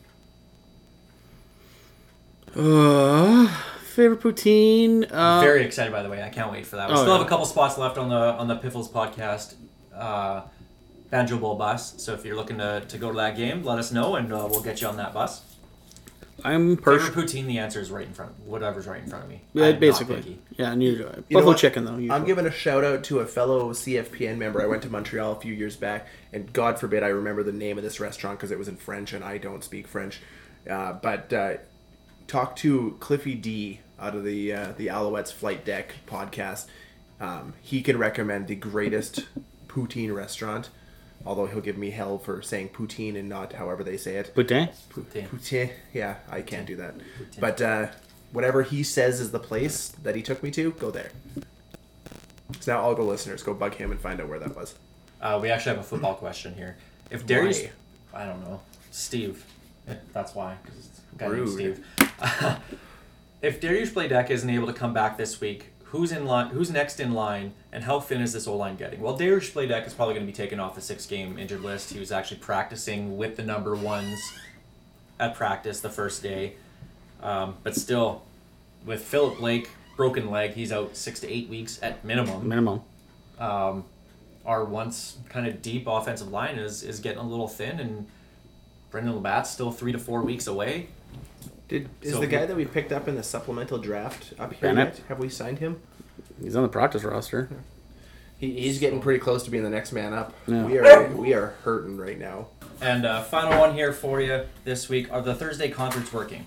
go. Uh, favorite poutine. Uh,
Very excited, by the way. I can't wait for that. We
Oh,
still have
yeah.
a couple spots left on the on the Piffles podcast uh, Banjo Bowl bus. So if you're looking to, to go to that game, let us know and uh, we'll get you on that bus.
I'm
Favorite
pers-
poutine, the answer is right in front. Whatever's right in front of me.
Yeah,
I'm not
basically.
picky.
Yeah, neither do I.
You know
Buffalo
what?
chicken though. Usually.
I'm giving a shout out to a fellow C F P N member. I went to Montreal a few years back, and God forbid I remember the name of this restaurant because it was in French, and I don't speak French. Uh, but uh, talk to Cliffy D out of the uh, the Alouettes Flight Deck podcast. Um, he can recommend the greatest poutine restaurant. Although he'll give me hell for saying poutine and not however they say it.
Boudin?
Poutine.
Poutine. Yeah, I can't do that. But uh, whatever he says is the place that he took me to, go there. So now all the listeners, go bug him and find out where that was.
Uh, we actually have a football question here. If Darius,
Why?
I don't know, Steve, that's why, because it's a guy named
Rude.
Steve. If Darius Bladek isn't able to come back this week, who's in line? Who's next in line, and how thin is this O line getting? Well, Darius Bladek is probably going to be taken off the six-game injured list. He was actually practicing with the number ones at practice the first day, um, but still, with Philip Blake broken leg, he's out six to eight weeks at minimum.
Minimum.
Um, our once kind of deep offensive line is is getting a little thin, and Brendan Labatt's still three to four weeks away.
Did is
So
the
we-
guy that we picked up in the supplemental draft up here
Bennett?
yet? Have we signed him?
He's on the practice roster.
He, he's getting pretty close to being the next man up.
Yeah.
We are we are hurting right now.
And uh, final one here for you this week: are the Thursday concerts working?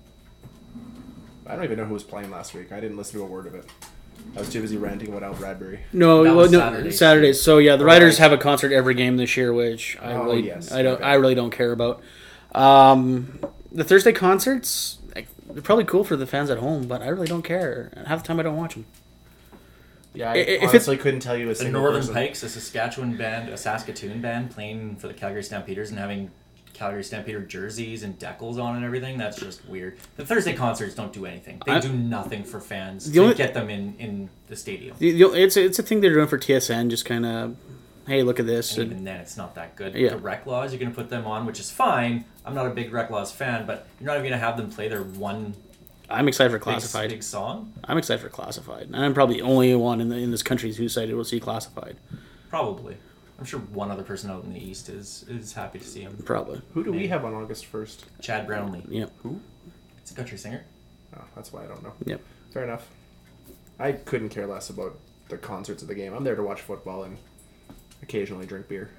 I don't even know who was playing last week. I didn't listen to a word of it. I was too busy ranting about Al Bradbury.
No,
That
well,
was
no,
Saturday.
Saturdays. So yeah, the
Right.
Riders have a concert every game this year, which I
Oh,
really,
yes.
I don't,
Okay.
I really don't care about. Um, the Thursday concerts, like, they're probably cool for the fans at home, but I really don't care. And half the time, I don't watch them.
Yeah, I
I- if it's-
honestly couldn't tell you a
The
single
Northern
person.
Pikes, a Saskatchewan band, a Saskatoon band, playing for the Calgary Stampeders and having Calgary Stampeder jerseys and decals on and everything. That's just weird. The Thursday concerts don't do anything. They
I-
do nothing for fans
The
to
only-
get them in, in the stadium.
The- the- It's a, it's a thing they're doing for T S N, just kind of, hey, look at this.
And even then, it's not that good.
Yeah.
The Rec Laws, you're going to put them on, which is fine. I'm not a big Rec Laws fan, but you're not even going to have them play their one
I'm excited for
Big,
Classified.
big song?
I'm excited for Classified. And I'm probably the only one in, the, in this country who's excited to see Classified.
Probably. I'm sure one other person out in the East is is happy to see him.
Probably.
Who do we have on August first?
Chad Brownlee.
Yep.
Who?
It's a country singer.
Oh, that's why I don't know.
Yep.
Fair enough. I couldn't care less about the concerts of the game. I'm there to watch football and occasionally drink beer.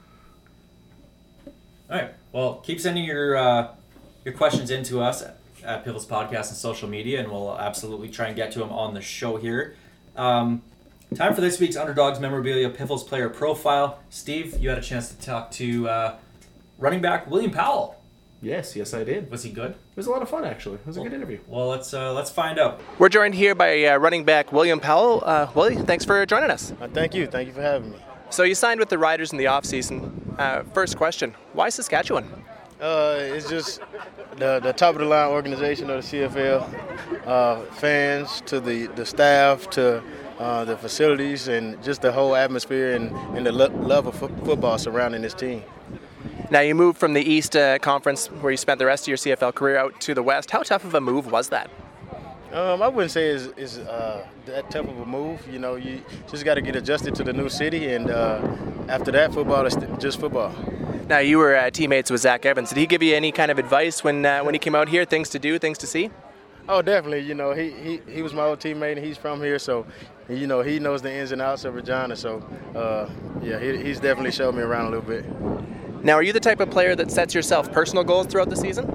All right. Well, keep sending your uh, your questions in to us at, at Pivots Podcast and social media, and we'll absolutely try and get to them on the show here. Um, time for this week's Underdogs Memorabilia Pivots Player Profile. Steve, you had a chance to talk to uh, running back William Powell.
Yes, yes, I did.
Was he good?
It was a lot of fun, actually. It was a good interview.
Well, let's uh, let's find out.
We're joined here by uh, running back William Powell. Uh, Willie, thanks for joining us.
Uh, thank you. Thank you for having me.
So you signed with the Riders in the offseason. Uh, first question, why Saskatchewan?
Uh, it's just the the top of the line organization of the C F L, uh, fans to the, the staff to uh, the facilities and just the whole atmosphere and, and the lo- love of fo- football surrounding this team.
Now you moved from the East uh, Conference where you spent the rest of your C F L career out to the West. How tough of a move was that?
Um, I wouldn't say it's, it's uh, that tough of a move. You know, you just got to get adjusted to the new city, and uh, after that, football is just football.
Now you were uh, teammates with Zach Evans. Did he give you any kind of advice when uh, when he came out here? Things to do, things to see?
Oh, definitely. You know, he, he, he was my old teammate, and he's from here, so you know he knows the ins and outs of Regina. So uh, yeah, he, he's definitely showed me around a little bit.
Now, are you the type of player that sets yourself personal goals throughout the season?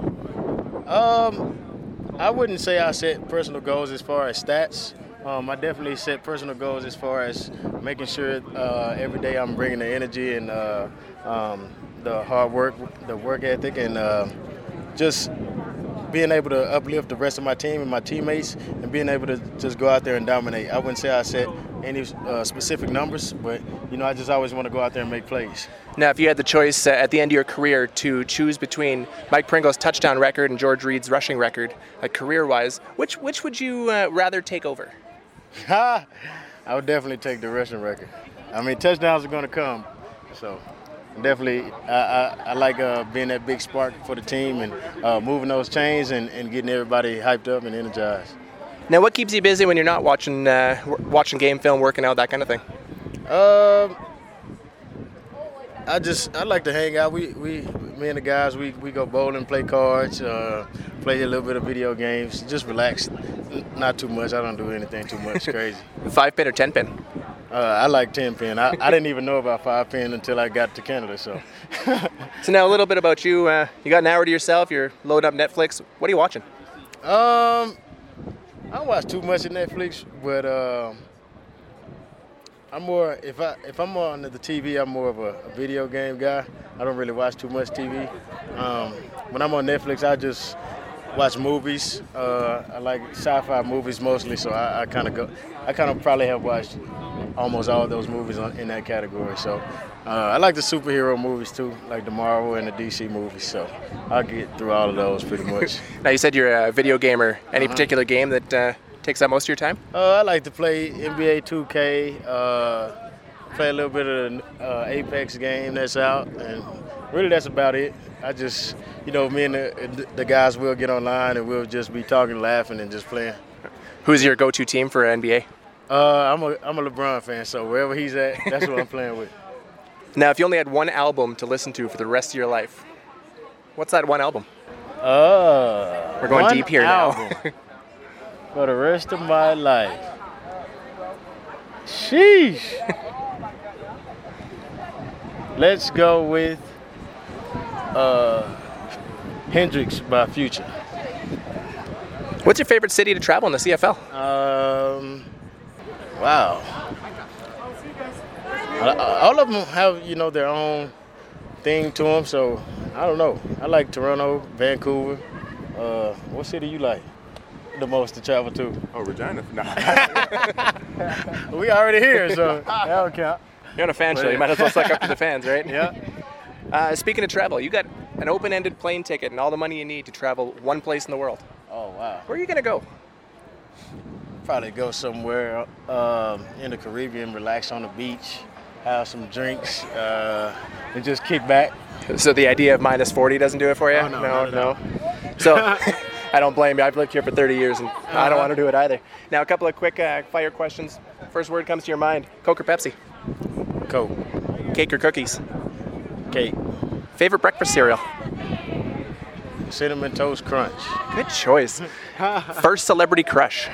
Um, I wouldn't say I set personal goals as far as stats. Um, I definitely set personal goals as far as making sure uh, every day I'm bringing the energy and uh, um, the hard work, the work ethic, and uh, just being able to uplift the rest of my team and my teammates and being able to just go out there and dominate. I wouldn't say I set any uh, specific numbers, but, you know, I just always want to go out there and make plays.
Now, if you had the choice uh, at the end of your career to choose between Mike Pringle's touchdown record and George Reed's rushing record, uh, career-wise, which which would you uh, rather take over?
I would definitely take the rushing record. I mean, touchdowns are going to come, so definitely I, I, I like uh, being that big spark for the team and uh, moving those chains and, and getting everybody hyped up and energized.
Now, what keeps you busy when you're not watching uh, w- watching game film, working out, that kind of thing?
Um, I just I like to hang out. We we me and the guys we, we go bowling, play cards, uh, play a little bit of video games. Just relax, N- not too much. I don't do anything too much crazy.
Five pin or ten pin?
Uh, I like ten pin. I, I didn't even know about five pin until I got to Canada. So.
So now a little bit about you. Uh, you got an hour to yourself. You're loading up Netflix. What are you watching?
Um, I don't watch too much of Netflix, but um, I'm more if I if I'm on the T V, I'm more of a, a video game guy. I don't really watch too much T V. Um, when I'm on Netflix, I just watch movies. Uh, I like sci-fi movies mostly, so I, I kind of go. I kind of probably have watched almost all those movies on, in that category. So uh, I like the superhero movies too, like the Marvel and the D C movies. So I'll get through all of those pretty much.
Now, you said you're a video gamer. Any
Uh-huh.
particular game that uh, takes up most of your time?
Uh, I like to play N B A two K, uh, play a little bit of the uh, Apex game that's out, and really that's about it. I just, you know, me and the, the guys will get online and we'll just be talking, laughing, and just playing.
Who's your go-to team for N B A?
Uh, I'm a I'm a LeBron fan, so wherever he's at, that's what I'm playing with.
Now, if you only had one album to listen to for the rest of your life, what's that one album?
Uh,
We're going
one
deep here
album
now.
for the rest of my life. Sheesh. Let's go with uh, Hendrix by Future.
What's your favorite city to travel in the C F L?
Um, wow. All of them have, you know, their own thing to them, so I don't know. I like Toronto, Vancouver. Uh, what city you like the most to travel to?
Oh, Regina. No.
We already here, so that don't count.
You're on a fan show. You might as well suck up to the fans, right?
Yeah.
Uh, speaking of travel, you got an open-ended plane ticket and all the money you need to travel one place in the world.
Oh, wow.
Where are you going to go?
Probably go somewhere um, in the Caribbean, relax on the beach, have some drinks, uh, and just kick back.
So the idea of minus forty doesn't do it for you?
Oh, no, not at all.
So
I don't blame you. I've lived here for thirty years, and I don't want to do it either. Now, a couple of quick uh, fire questions. First word comes to your mind: Coke or Pepsi?
Coke.
Cake or cookies?
Cake.
Favorite breakfast cereal?
Cinnamon Toast Crunch.
Good choice. First celebrity crush?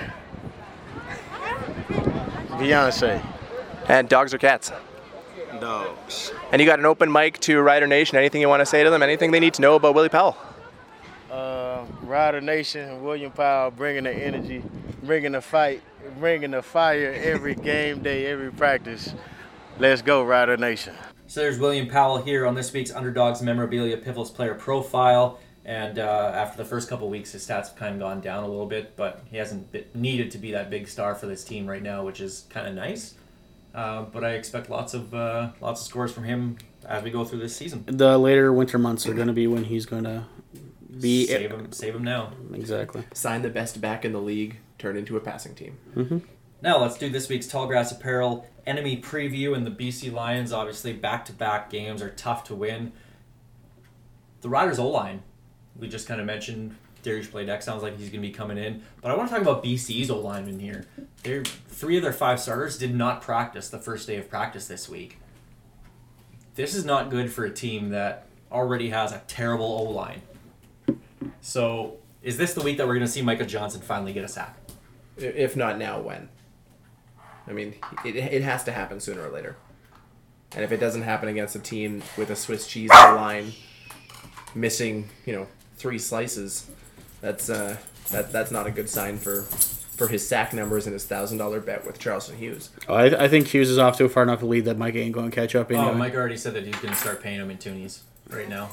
Beyonce.
And dogs or cats?
Dogs.
And you got an open mic to Rider Nation. Anything you want to say to them? Anything they need to know about Willie Powell?
Uh, Rider Nation, William Powell, bringing the energy, bringing the fight, bringing the fire every game day, every practice. Let's go, Rider Nation.
So there's William Powell here on this week's Underdogs Memorabilia Piffles Player Profile. And uh, after the first couple weeks, his stats have kind of gone down a little bit, but he hasn't been needed to be that big star for this team right now, which is kind of nice. Uh, but I expect lots of uh, lots of scores from him as we go through this season.
The later winter months are going to be when he's going to be
save him, save him now.
Exactly.
Sign the best back in the league, turn into a passing team.
Mm-hmm.
Now let's do this week's Tallgrass Apparel enemy preview. And the B C Lions, obviously, back-to-back games are tough to win. The Riders O-line, we just kind of mentioned. Darius Bladek sounds like he's going to be coming in. But I want to talk about B C's O-linemen here. They're, three of their five starters did not practice the first day of practice this week. This is not good for a team that already has a terrible O-line. So, is this the week that we're going to see Micah Johnson finally get a sack?
If not now, when? I mean, it, it has to happen sooner or later. And if it doesn't happen against a team with a Swiss cheese O-line missing, you know, three slices, that's uh, that that's not a good sign for for his sack numbers and his thousand dollar bet with Charleston Hughes.
Oh, I, I think Hughes is off to a far enough lead that Mike ain't going to catch up. Anyway.
Oh, Mike already said that he's going to start paying him in toonies right now.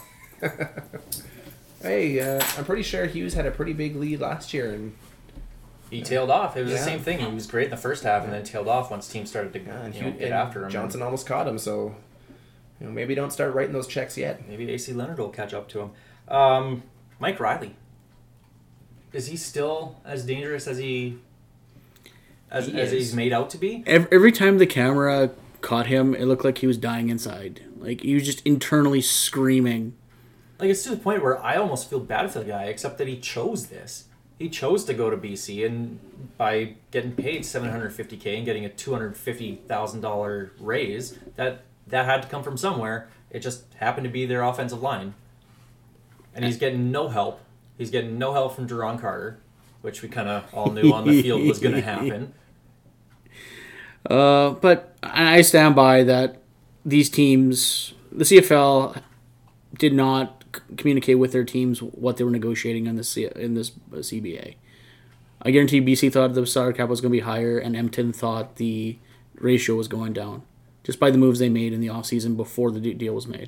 Hey, uh, I'm pretty sure Hughes had a pretty big lead last year, and
he tailed off. It was
yeah.
the same thing. He was great in the first half, and then tailed off once teams started to
yeah,
you know,
Hughes,
get after him.
Johnson almost caught him, so you know, maybe don't start writing those checks yet.
Maybe A C Leonard will catch up to him. Um, Mike Riley. Is he still as dangerous as he as,
he
as he's made out to be?
Every, every time the camera caught him, it looked like he was dying inside. Like he was just internally screaming.
Like it's to the point where I almost feel bad for the guy, except that he chose this. He chose to go to B C, and by getting paid seven hundred fifty thousand and getting a two hundred fifty thousand dollars raise, that that had to come from somewhere. It just happened to be their offensive line. And he's getting no help. He's getting no help from Jerron Carter, which we kind of all knew on the field was going to happen.
Uh, but I stand by that these teams, the C F L did not c- communicate with their teams what they were negotiating in this C- in this C B A. I guarantee B C thought the salary cap was going to be higher, and Empton thought the ratio was going down, just by the moves they made in the offseason before the deal was made.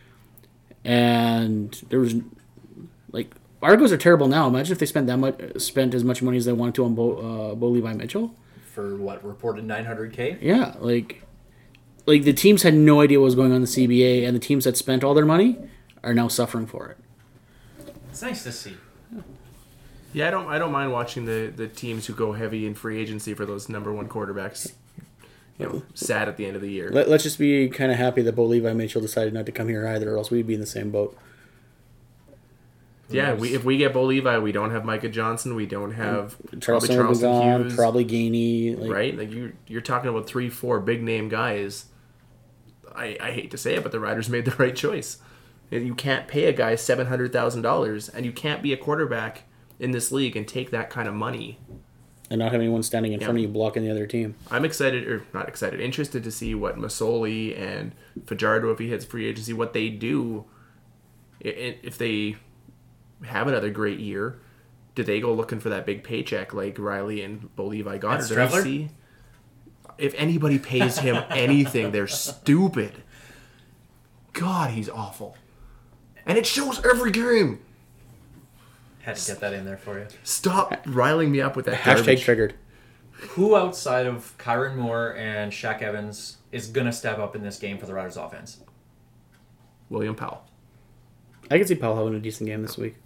And there was, like, Argos are terrible now. Imagine if they spent that much, spent as much money as they wanted to on Bo, uh, Bo Levi Mitchell.
For what, reported nine hundred thousand?
Yeah, like, like the teams had no idea what was going on in the C B A, and the teams that spent all their money are now suffering for it.
It's nice to see.
Yeah, I don't. I don't mind watching the, the teams who go heavy in free agency for those number one quarterbacks. You know, sad at the end of the year.
Let, let's just be kind of happy that Bo Levi Mitchell decided not to come here either, or else we'd be in the same boat.
Yeah, we, if we get Bo Levi, we don't have Micah Johnson. We don't have
Charleston,
probably Charleston
gone,
Hughes.
Probably Gainey. Like,
right? Like you, you're talking about three, four big name guys. I, I hate to say it, but the Riders made the right choice. You can't pay a guy seven hundred thousand dollars, and you can't be a quarterback in this league and take that kind of money.
And not have anyone standing in
Yeah.
front of you blocking the other team.
I'm excited, or not excited, interested to see what Masoli and Fajardo, if he hits free agency, what they do. I- If they have another great year, do they go looking for that big paycheck like Riley and Bo Levi got?
And
Or do they
Strevler?
see? If anybody pays him anything, they're stupid. God, he's awful. And it shows every game.
Had to get that in there for you.
Stop riling me up with that
Hashtag
garbage.
triggered.
Who outside of Kyron Moore and Shaq Evans is going to step up in this game for the Riders offense?
William Powell.
I could see Powell having a decent game this week.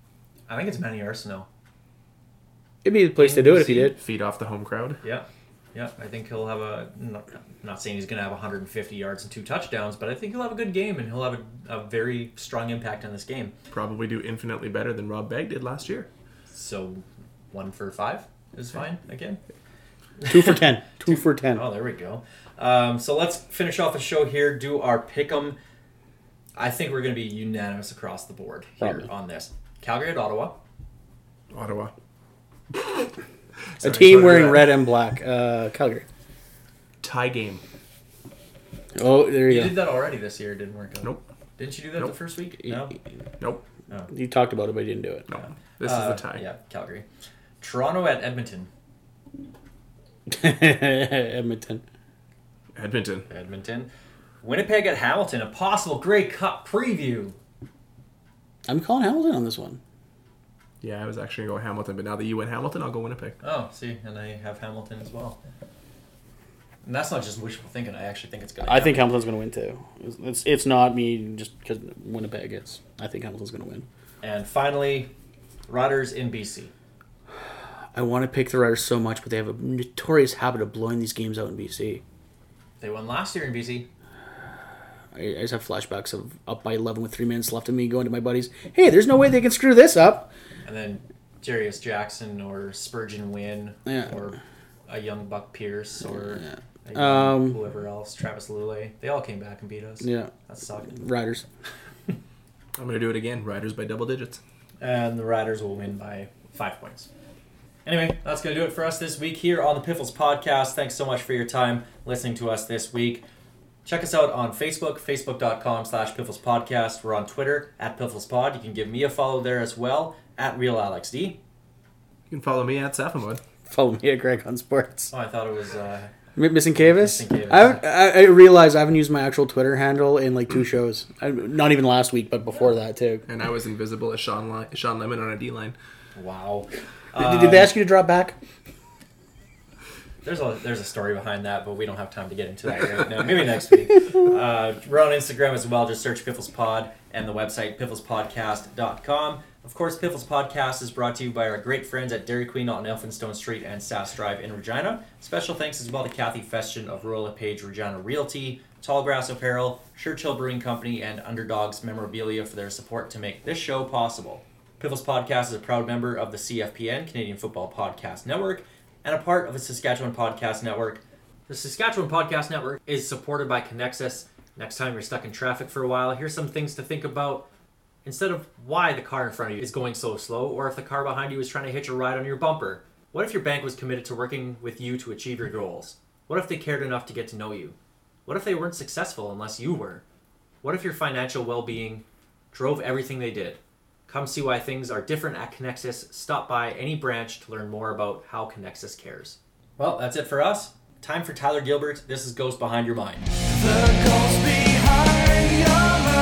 I think it's Manny Arsenault.
It'd be the place to do it if he did.
Feed off the home crowd.
Yeah. Yeah, I think he'll have a. Not, not saying he's going to have one hundred fifty yards and two touchdowns, but I think he'll have a good game and he'll have a, a very strong impact on this game.
Probably do infinitely better than Rob Begg did last year.
So, one for five is fine again.
Two for ten. Two for ten.
Oh, there we go. Um, so let's finish off the show here. Do our pick'em. I think we're going to be unanimous across the board here
Probably.
on this. Calgary at Ottawa.
Ottawa.
A
Sorry,
team
sorry
wearing
for that.
red and black. Uh, Calgary.
Tie game.
Oh, there you,
You
go.
did that already this year. It didn't work out.
Nope.
Didn't you do that
Nope.
the first week? No.
Nope.
No.
You talked about it, but you didn't do it.
No. This
Uh,
is the tie.
Yeah, Calgary. Toronto at Edmonton.
Edmonton.
Edmonton.
Edmonton. Winnipeg at Hamilton. A possible Grey Cup preview.
I'm calling Hamilton on this one.
Yeah, I was actually going to go Hamilton, but now that you went Hamilton, I'll go Winnipeg.
Oh, see, and I have Hamilton as well. And that's not just wishful thinking. I actually think it's going to
I think Hamilton's going to win too. It's, it's it's not me just because Winnipeg is. I think Hamilton's going to win.
And finally, Riders in B C.
I want to pick the Riders so much, but they have a notorious habit of blowing these games out in B C.
They won last year in B C.
I, I just have flashbacks of up by eleven with three minutes left, and me going to my buddies, "Hey, there's no way they can screw this up."
And then Jarius Jackson or Spurgeon Wynn
Yeah.
or a young Buck Pierce or
Yeah.
a young
Um,
whoever else, Travis Lulay. They all came back and beat us.
Yeah,
That sucked.
Riders.
I'm going to do it again. Riders by double digits.
And the Riders will win by five points. Anyway, that's going to do it for us this week here on the Piffles Podcast. Thanks so much for your time listening to us this week. Check us out on Facebook, facebook.com slash Piffles Podcast. We're on Twitter, at Piffles Pod. You can give me a follow there as well, at Real Alex D.
You can follow me at Safamud.
Follow me at Greg on Sports.
Oh, I thought it was... Uh,
M- Missing Cavis?
Missing Cavis.
I, haven't- I I realized I haven't used my actual Twitter handle in like two shows. I, not even last week, but before that too.
And I was invisible as Sean, Li- Sean Lemon on a D-line.
wow.
Did, did they ask you to drop back?
There's a there's a story behind that, but we don't have time to get into that right now. Maybe next week. Uh, we're on Instagram as well. Just search Piffles Pod and the website piffles podcast dot com. Of course, Piffles Podcast is brought to you by our great friends at Dairy Queen on Elphinstone Street and Sass Drive in Regina. Special thanks as well to Kathy Festian of Rural LePage Regina Realty, Tallgrass Apparel, Churchill Brewing Company, and Underdogs Memorabilia for their support to make this show possible. Piffles Podcast is a proud member of the C F P N, Canadian Football Podcast Network, and a part of the Saskatchewan Podcast Network. The Saskatchewan Podcast Network is supported by Connexus. Next time you're stuck in traffic for a while, here's some things to think about. Instead of why the car in front of you is going so slow, or if the car behind you is trying to hitch a ride on your bumper. What if your bank was committed to working with you to achieve your goals? What if they cared enough to get to know you? What if they weren't successful unless you were? What if your financial well-being drove everything they did? Come see why things are different at Connexus. Stop by any branch to learn more about how Connexus cares. Well, that's it for us. Time for Tyler Gilbert. This is Ghost Behind Your Mind.
The ghost behind your mind.